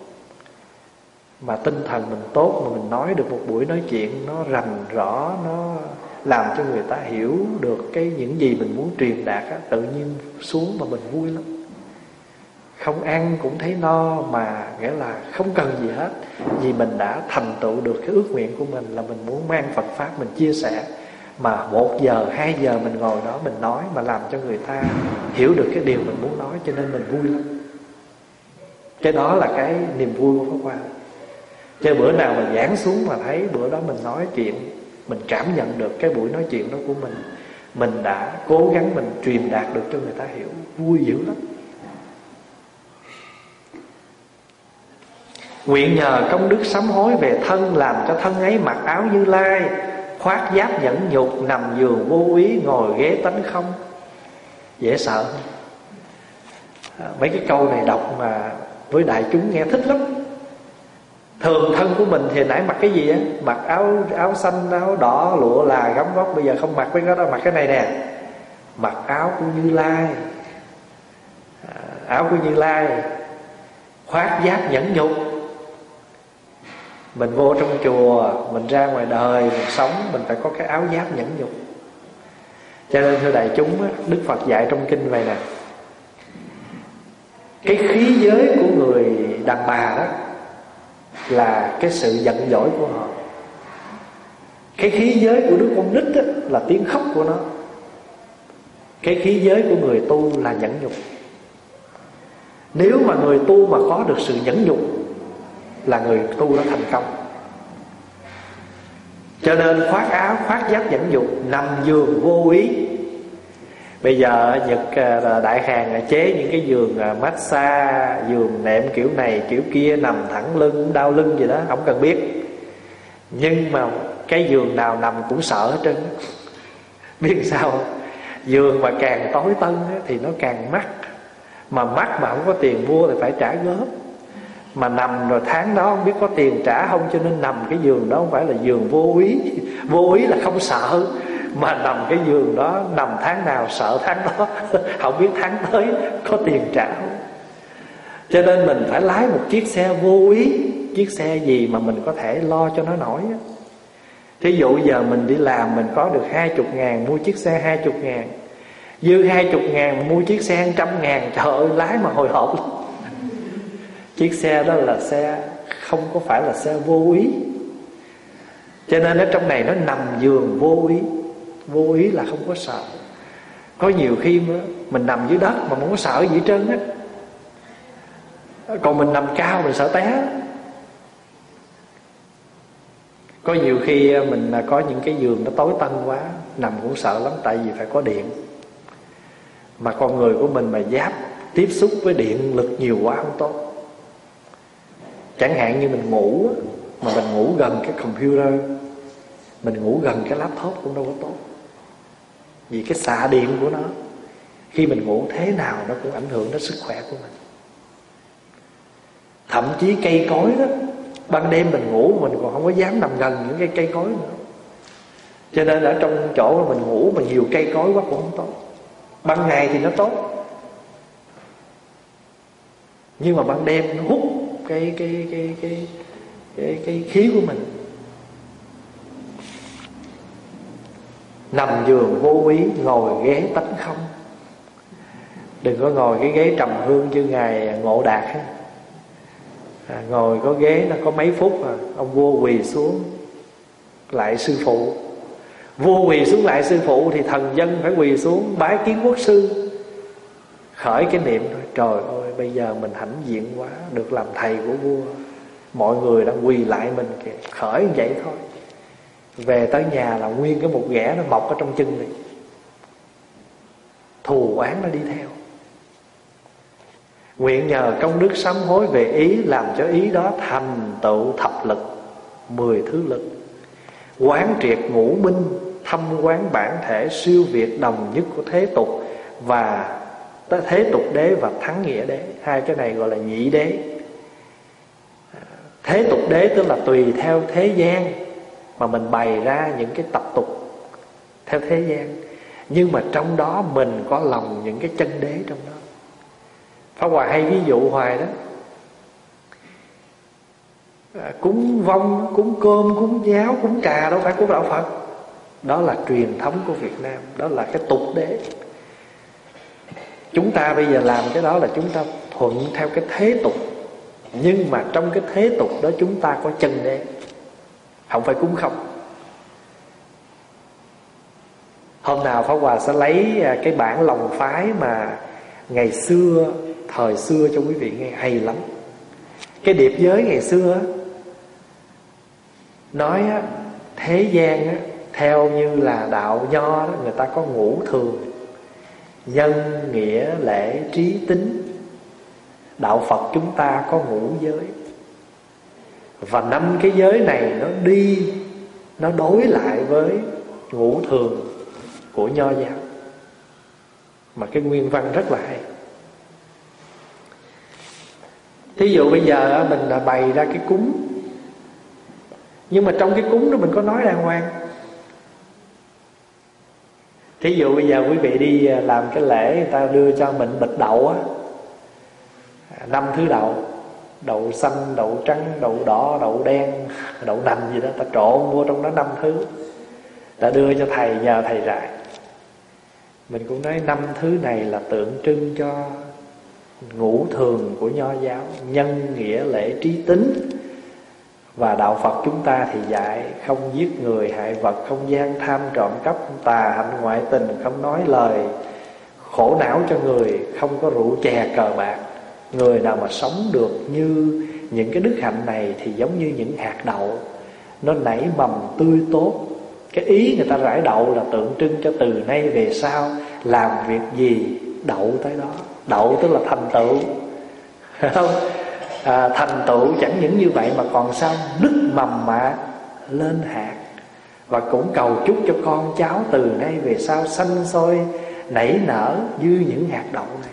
mà tinh thần mình tốt, mà mình nói được một buổi nói chuyện nó rành rõ, nó làm cho người ta hiểu được cái những gì mình muốn truyền đạt á, tự nhiên xuống mà mình vui lắm. Không ăn cũng thấy no, mà nghĩa là không cần gì hết, vì mình đã thành tựu được cái ước nguyện của mình là mình muốn mang Phật pháp mình chia sẻ. Mà một giờ, hai giờ mình ngồi đó mình nói mà làm cho người ta hiểu được cái điều mình muốn nói, cho nên mình vui lắm. Cái đó là cái niềm vui của Pháp Hòa. Chứ bữa nào mà giảng xuống mà thấy bữa đó mình nói chuyện mình cảm nhận được cái buổi nói chuyện đó của mình, mình đã cố gắng mình truyền đạt được cho người ta hiểu, vui dữ lắm. Nguyện nhờ công đức sám hối về thân, làm cho thân ấy mặc áo Như Lai, khoác giáp nhẫn nhục, nằm giường vô ý, ngồi ghế tánh không. Dễ sợ không? À, mấy cái câu này đọc mà với đại chúng nghe thích lắm. Thường thân của mình thì nãy mặc cái gì á? Mặc áo áo xanh, áo đỏ, lụa là gấm vóc. Bây giờ không mặc cái đó đâu, mặc cái này nè, mặc áo của Như Lai. à, Áo của Như Lai, khoác giáp nhẫn nhục. Mình vô trong chùa, mình ra ngoài đời, mình sống, mình phải có cái áo giáp nhẫn nhục. Cho nên thưa đại chúng á, Đức Phật dạy trong kinh vậy nè, cái khí giới của người đàn bà đó là cái sự giận dỗi của họ. Cái khí giới của đứa con nít đó là tiếng khóc của nó. Cái khí giới của người tu là nhẫn nhục. Nếu mà người tu mà có được sự nhẫn nhục là người tu đã thành công. Cho nên khoác áo, khoác giáp nhẫn nhục, nằm giường vô ý. Bây giờ Nhật đại hàng chế những cái giường massage, giường nệm kiểu này kiểu kia, nằm thẳng lưng, đau lưng gì đó, không cần biết. Nhưng mà cái giường nào nằm cũng sợ hết trơn. Biết sao không? Giường mà càng tối tân thì nó càng mắc. Mà mắc mà không có tiền mua thì phải trả góp. Mà nằm rồi tháng đó không biết có tiền trả không, cho nên nằm cái giường đó không phải là giường vô ý. Vô ý là không sợ, mà nằm cái giường đó, nằm tháng nào sợ tháng đó. Không biết tháng tới có tiền trả không. Cho nên mình phải lái một chiếc xe vô ý. Chiếc xe gì mà mình có thể lo cho nó nổi. Thí dụ giờ mình đi làm, mình có được hai chục ngàn, mua chiếc xe hai chục ngàn. Dư hai chục ngàn mua chiếc xe trăm ngàn. Trời ơi, lái mà hồi hộp lắm. Chiếc xe đó là xe không có phải là xe vô ý. Cho nên ở trong này nó nằm giường vô ý. Vô ý là không có sợ. Có nhiều khi mà mình nằm dưới đất mà không có sợ gì hết trơn á. Còn mình nằm cao mình sợ té. Có nhiều khi mình có những cái giường nó tối tân quá, nằm cũng sợ lắm, tại vì phải có điện. Mà con người của mình mà giáp tiếp xúc với điện lực nhiều quá không tốt. Chẳng hạn như mình ngủ mà mình ngủ gần cái computer, mình ngủ gần cái laptop cũng đâu có tốt. Vì cái xạ điện của nó, khi mình ngủ thế nào nó cũng ảnh hưởng đến sức khỏe của mình. Thậm chí cây cối đó, ban đêm mình ngủ mình còn không có dám nằm gần những cái cây cối nữa. Cho nên ở trong chỗ mà mình ngủ mà nhiều cây cối quá cũng không tốt. Ban ngày thì nó tốt, nhưng mà ban đêm nó hút cái cái cái cái cái, cái khí của mình. Nằm giường vô ý, ngồi ghế tánh không. Đừng có ngồi cái ghế trầm hương như ngài Ngộ Đạt á. À, ngồi có ghế nó có mấy phút à, ông vua quỳ xuống lại sư phụ. Vua quỳ xuống lại sư phụ thì thần dân phải quỳ xuống bái kiến quốc sư. Khởi cái niệm thôi, trời ơi bây giờ mình hãnh diện quá, được làm thầy của vua, mọi người đang quỳ lại mình kìa. Khởi vậy thôi, về tới nhà là nguyên cái một ghẻ nó mọc ở trong chân này, thù oán nó đi theo. Nguyện nhờ công đức sám hối về ý, làm cho ý đó thành tựu thập lực, mười thứ lực. Quán triệt ngũ minh, thâm quán bản thể, siêu việt đồng nhất của thế tục và thế tục đế và thắng nghĩa đế. Hai cái này gọi là nhị đế. Thế tục đế tức là tùy theo thế gian mà mình bày ra những cái tập tục theo thế gian, nhưng mà trong đó mình có lòng những cái chân đế trong đó. Pháp Hòa hay ví dụ hoài đó, à, cúng vong, cúng cơm, cúng giáo, cúng trà đâu phải của đạo Phật. Đó là truyền thống của Việt Nam, đó là cái tục đế. Chúng ta bây giờ làm cái đó là chúng ta thuận theo cái thế tục, nhưng mà trong cái thế tục đó chúng ta có chân đế, không phải cúng không. Hôm nào Pháp Hòa sẽ lấy cái bản lòng phái mà ngày xưa, thời xưa cho quý vị nghe, hay lắm. Cái điệp giới ngày xưa nói thế gian Theo như là đạo Nho đó, người ta có ngũ thường: nhân, nghĩa, lễ, trí, tính. Đạo Phật chúng ta có ngũ giới. Và năm cái giới này nó đi, nó đối lại với ngũ thường của Nho giáo. Mà cái nguyên văn rất là hay. Thí dụ bây giờ mình đã bày ra cái cúng, nhưng mà trong cái cúng đó mình có nói đàng hoàng. Thí dụ bây giờ quý vị đi làm cái lễ, người ta đưa cho mình bịch đậu á, năm thứ đậu: đậu xanh, đậu trắng, đậu đỏ, đậu đen, đậu nành gì đó. Ta trộn mua trong đó năm thứ, ta đưa cho thầy, nhờ thầy rải. Mình cũng nói năm thứ này là tượng trưng cho ngũ thường của Nho giáo: nhân, nghĩa, lễ, trí, tính. Và đạo Phật chúng ta thì dạy không giết người, hại vật, không gian tham, trộm cắp, không tà hạnh, ngoại tình, không nói lời khổ não cho người, không có rượu chè cờ bạc. Người nào mà sống được như những cái đức hạnh này thì giống như những hạt đậu, nó nảy mầm tươi tốt. Cái ý người ta rải đậu là tượng trưng cho từ nay về sau làm việc gì đậu tới đó. Đậu tức là thành tựu, không? À, thành tựu chẳng những như vậy mà còn sao nứt mầm mạ lên hạt. Và cũng cầu chúc cho con cháu từ nay về sau xanh sôi nảy nở như những hạt đậu này.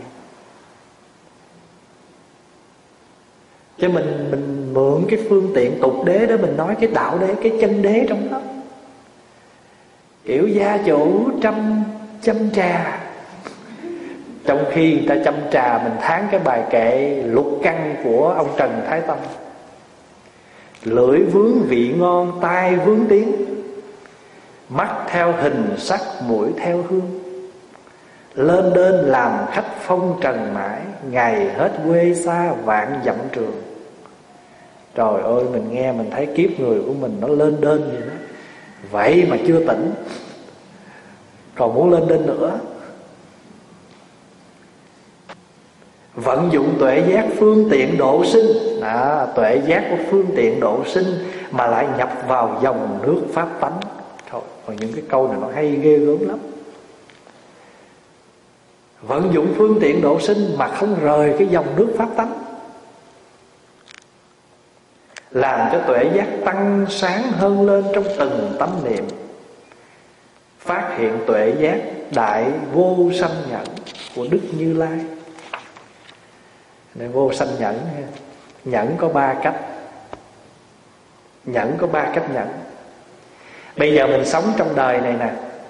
Chứ mình mình mượn cái phương tiện tục đế đó, mình nói cái đạo đế, cái chân đế trong đó. Kiểu gia chủ trăm châm trà, trong khi người ta châm trà mình thán cái bài kệ lục căn của ông Trần Thái Tông: lưỡi vướng vị ngon, tai vướng tiếng, mắt theo hình sắc, mũi theo hương, lên đên làm khách phong trần mãi, ngày hết quê xa vạn dặm trường. Trời ơi, mình nghe mình thấy kiếp người của mình nó lên đên vậy đó. Vậy mà chưa tỉnh, còn muốn lên đên nữa. Vận dụng tuệ giác phương tiện độ sinh. à, Tuệ giác của phương tiện độ sinh mà lại nhập vào dòng nước pháp tánh. Thôi, còn những cái câu này nó hay ghê gớm lắm. Vận dụng phương tiện độ sinh mà không rời cái dòng nước pháp tánh, làm cho tuệ giác tăng sáng hơn lên trong từng tâm niệm. Phát hiện tuệ giác đại vô sanh nhẫn của Đức Như Lai. Này, vô sanh nhẫn, nhẫn có ba cách. Nhẫn có ba cách nhẫn. Bây giờ mình sống trong đời này nè,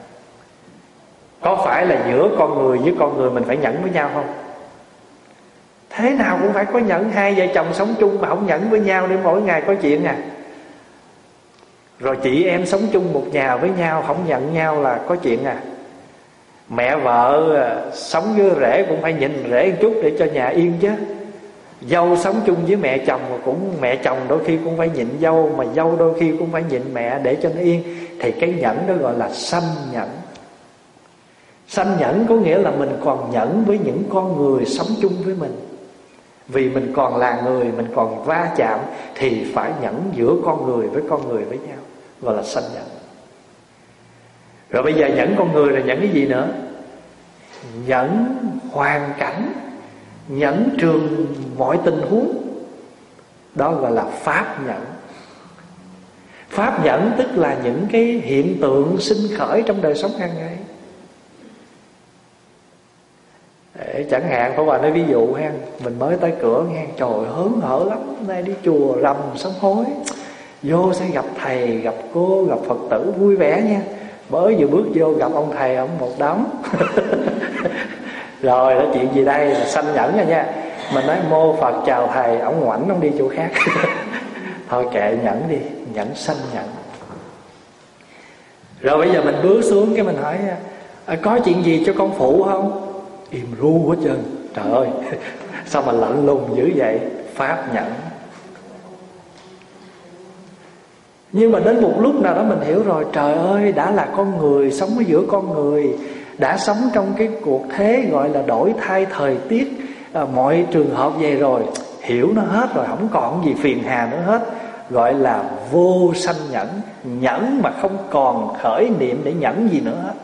có phải là giữa con người với con người mình phải nhẫn với nhau không? Thế nào cũng phải có nhẫn. Hai vợ chồng sống chung mà không nhẫn với nhau để mỗi ngày có chuyện à. Rồi chị em sống chung một nhà với nhau không nhận nhau là có chuyện à. Mẹ vợ sống với rể cũng phải nhìn rể một chút để cho nhà yên chứ. Dâu sống chung với mẹ chồng mà cũng mẹ chồng đôi khi cũng phải nhịn dâu, mà dâu đôi khi cũng phải nhịn mẹ để cho nó yên. Thì cái nhẫn đó gọi là sanh nhẫn. Sanh nhẫn có nghĩa là mình còn nhẫn với những con người sống chung với mình. Vì mình còn là người, mình còn va chạm thì phải nhẫn giữa con người với con người với nhau, gọi là sanh nhẫn. Rồi bây giờ nhẫn con người là nhẫn cái gì nữa? Nhẫn hoàn cảnh, nhẫn trường mọi tình huống. Đó gọi là pháp nhẫn. Pháp nhẫn tức là những cái hiện tượng sinh khởi trong đời sống hàng ngày. Để chẳng hạn Pháp Hòa nói ví dụ ha, mình mới tới cửa nghe, trời hớn hở lắm, hôm nay đi chùa rằm sám hối, vô sẽ gặp thầy, gặp cô, gặp Phật tử vui vẻ nha. Mới vừa bước vô gặp ông thầy, ông một đống rồi đó chuyện gì đây, là sanh nhẫn rồi nha. Mình nói mô Phật chào thầy, ông ngoảnh ông đi chỗ khác thôi kệ, nhẫn đi, nhẫn sanh nhẫn. Rồi bây giờ mình bước xuống cái mình hỏi à, có chuyện gì cho con phụ không? Im ru hết trơn. Trời ơi sao mà lạnh lùng dữ vậy? Pháp nhẫn. Nhưng mà đến một lúc nào đó mình hiểu rồi, trời ơi, đã là con người, sống ở giữa con người, đã sống trong cái cuộc thế gọi là đổi thay thời tiết, à, mọi trường hợp vậy rồi, hiểu nó hết rồi, không còn gì phiền hà nữa hết. Gọi là vô sanh nhẫn. Nhẫn mà không còn khởi niệm để nhẫn gì nữa hết.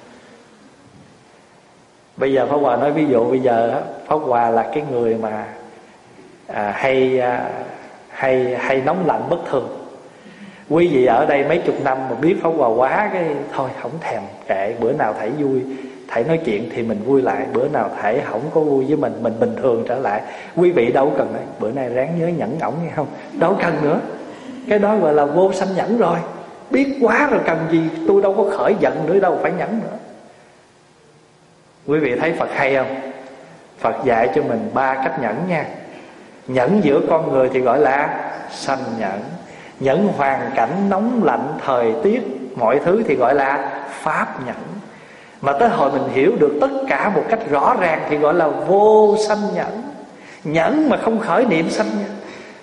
Bây giờ Pháp Hòa nói ví dụ, bây giờ Pháp Hòa là cái người mà à, hay à, hay hay nóng lạnh bất thường. Quý vị ở đây mấy chục năm mà biết Pháp Hòa quá cái thôi không thèm, kệ, bữa nào thảy vui thảy nói chuyện thì mình vui lại, bữa nào thảy không có vui với mình, mình bình thường trở lại. Quý vị đâu cần đấy, bữa nay ráng nhớ nhẫn ổng nghe không, đâu cần nữa. Cái đó gọi là vô sanh nhẫn rồi. Biết quá rồi cần gì, tôi đâu có khởi giận nữa đâu phải nhẫn nữa. Quý vị thấy Phật hay không? Phật dạy cho mình ba cách nhẫn nha. Nhẫn giữa con người thì gọi là sanh nhẫn. Nhẫn hoàn cảnh nóng lạnh, thời tiết, mọi thứ thì gọi là pháp nhẫn. Mà tới hồi mình hiểu được tất cả một cách rõ ràng thì gọi là vô sanh nhẫn. Nhẫn mà không khởi niệm sanh nhẫn.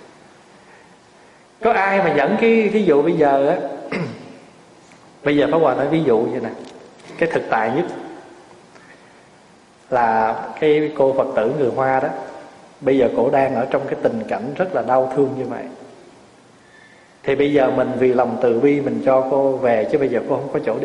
Có ai mà nhẫn cái ví dụ bây giờ á bây giờ Pháp Hòa nói ví dụ như nè, cái thực tại nhất là cái cô Phật tử người Hoa đó, bây giờ cổ đang ở trong cái tình cảnh rất là đau thương như vậy. Thì bây giờ mình vì lòng từ bi mình cho cô về, chứ bây giờ cô không có chỗ đi.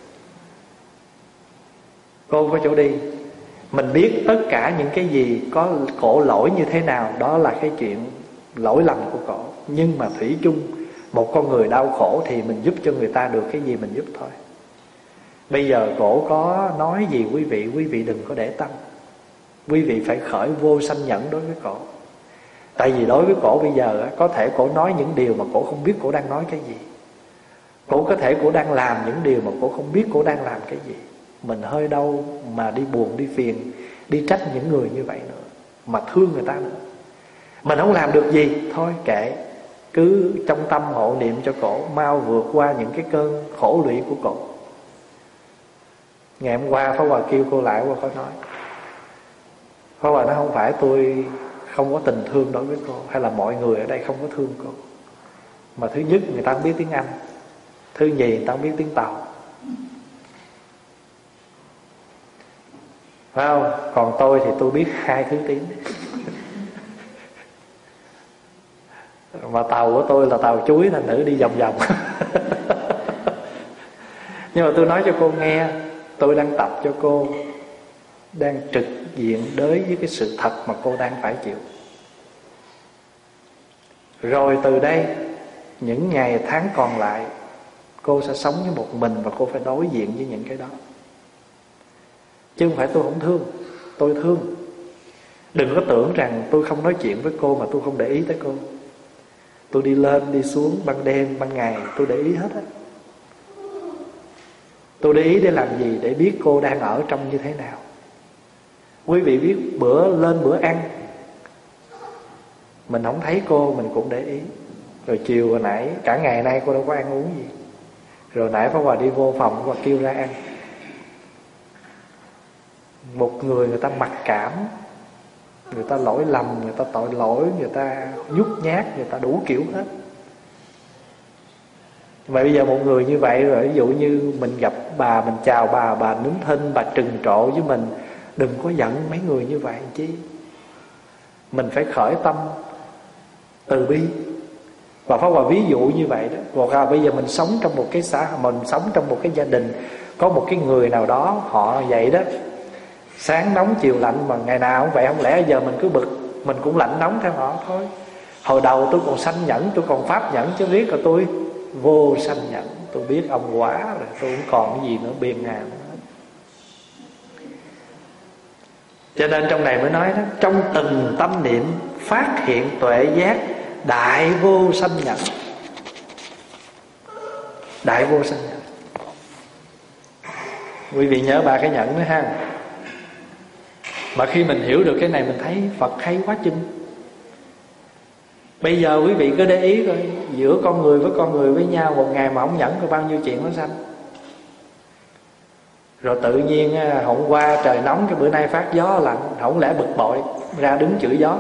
Cô không có chỗ đi. Mình biết tất cả những cái gì có cổ lỗi như thế nào, đó là cái chuyện lỗi lầm của cổ. Nhưng mà thủy chung một con người đau khổ thì mình giúp cho người ta được cái gì mình giúp thôi. Bây giờ cổ có nói gì quý vị, quý vị đừng có để tâm. Quý vị phải khởi vô sanh nhẫn đối với cổ. Tại vì đối với cổ bây giờ có thể cổ nói những điều mà cổ không biết cổ đang nói cái gì. Cổ có thể cổ đang làm những điều mà cổ không biết cổ đang làm cái gì. Mình hơi đâu mà đi buồn, đi phiền, đi trách những người như vậy nữa, mà thương người ta nữa. Mình không làm được gì, thôi kệ. Cứ trong tâm hộ niệm cho cổ mau vượt qua những cái cơn khổ lụy của cổ. Ngày hôm qua Pháp Hòa kêu cô lại, qua có nói Pháp Hòa nói không phải tôi không có tình thương đối với cô, hay là mọi người ở đây không có thương cô, mà thứ nhất người ta không biết tiếng Anh, thứ nhì người ta không biết tiếng Tàu, phải không? Còn tôi thì tôi biết hai thứ tiếng. Mà tàu của tôi là tàu chuối, thành thử đi vòng vòng. Nhưng mà tôi nói cho cô nghe, tôi đang tập cho cô, đang trực diện đối với cái sự thật mà cô đang phải chịu. Rồi từ đây những ngày tháng còn lại, cô sẽ sống với một mình, và cô phải đối diện với những cái đó. Chứ không phải tôi không thương, tôi thương. Đừng có tưởng rằng tôi không nói chuyện với cô mà tôi không để ý tới cô. Tôi đi lên đi xuống ban đêm ban ngày, tôi để ý hết á. Tôi để ý để làm gì? Để biết cô đang ở trong như thế nào. Quý vị biết bữa lên bữa ăn, mình không thấy cô mình cũng để ý. Rồi chiều hồi nãy, cả ngày nay cô đâu có ăn uống gì. Rồi nãy Pháp Hòa đi vô phòng và kêu ra ăn. Một người người ta mặc cảm, người ta lỗi lầm, người ta tội lỗi, người ta nhút nhát, người ta đủ kiểu hết. Mà bây giờ một người như vậy rồi, ví dụ như mình gặp bà, mình chào bà, bà nín thinh, bà trừng trộ với mình, đừng có giận mấy người như vậy chứ. Mình phải khởi tâm từ bi. Và Pháp Hòa ví dụ như vậy đó. Hoặc là bây giờ mình sống trong một cái xã, mình sống trong một cái gia đình, có một cái người nào đó họ vậy đó, sáng nóng chiều lạnh, mà ngày nào cũng vậy. Không lẽ giờ mình cứ bực, mình cũng lạnh nóng theo họ thôi. Hồi đầu tôi còn sanh nhẫn, tôi còn pháp nhẫn, chứ biết là tôi vô sanh nhẫn. Tôi biết ông quá rồi, tôi không còn cái gì nữa biền ngàn nữa. Cho nên trong này mới nói đó, trong từng tâm niệm phát hiện tuệ giác, đại vô sanh nhẫn. Đại vô sanh nhẫn. Quý vị nhớ ba cái nhẫn nữa ha. Mà khi mình hiểu được cái này, mình thấy Phật hay quá chừng. Bây giờ quý vị cứ để ý coi, giữa con người với con người với nhau, một ngày mà không nhẫn có bao nhiêu chuyện nó sanh. Rồi tự nhiên hôm qua trời nóng, cái bữa nay phát gió lạnh, không lẽ bực bội ra đứng chửi gió.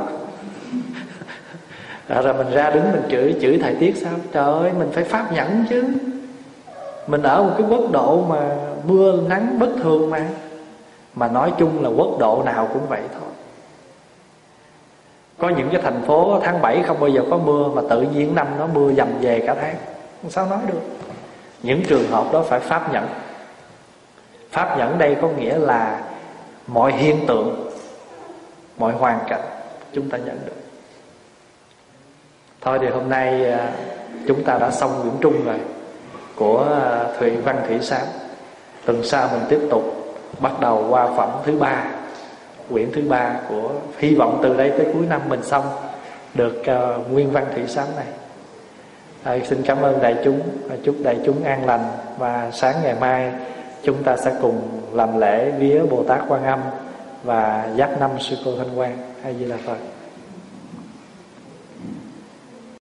Rồi mình ra đứng mình chửi chửi thời tiết sao? Trời ơi, mình phải pháp nhẫn chứ. Mình ở một cái quốc độ mà mưa nắng bất thường mà. Mà nói chung là quốc độ nào cũng vậy thôi. Có những cái thành phố tháng bảy không bao giờ có mưa, mà tự nhiên năm nó mưa dầm về cả tháng, sao nói được. Những trường hợp đó phải pháp nhẫn. Pháp nhẫn đây có nghĩa là mọi hiện tượng, mọi hoàn cảnh chúng ta nhận được. Thôi thì hôm nay chúng ta đã xong quyển trung rồi của Thủy Văn Thủy Sám. Tuần sau mình tiếp tục bắt đầu qua phẩm thứ ba, quyển thứ ba của, hy vọng từ đây tới cuối năm mình xong được uh, nguyên văn Thủy Sám này. À, xin cảm ơn đại chúng, chúc đại chúng an lành. Và sáng ngày mai chúng ta sẽ cùng làm lễ vía Bồ Tát Quan Âm và giác năm Sư Cô Thanh Quang. A Di Đà Phật.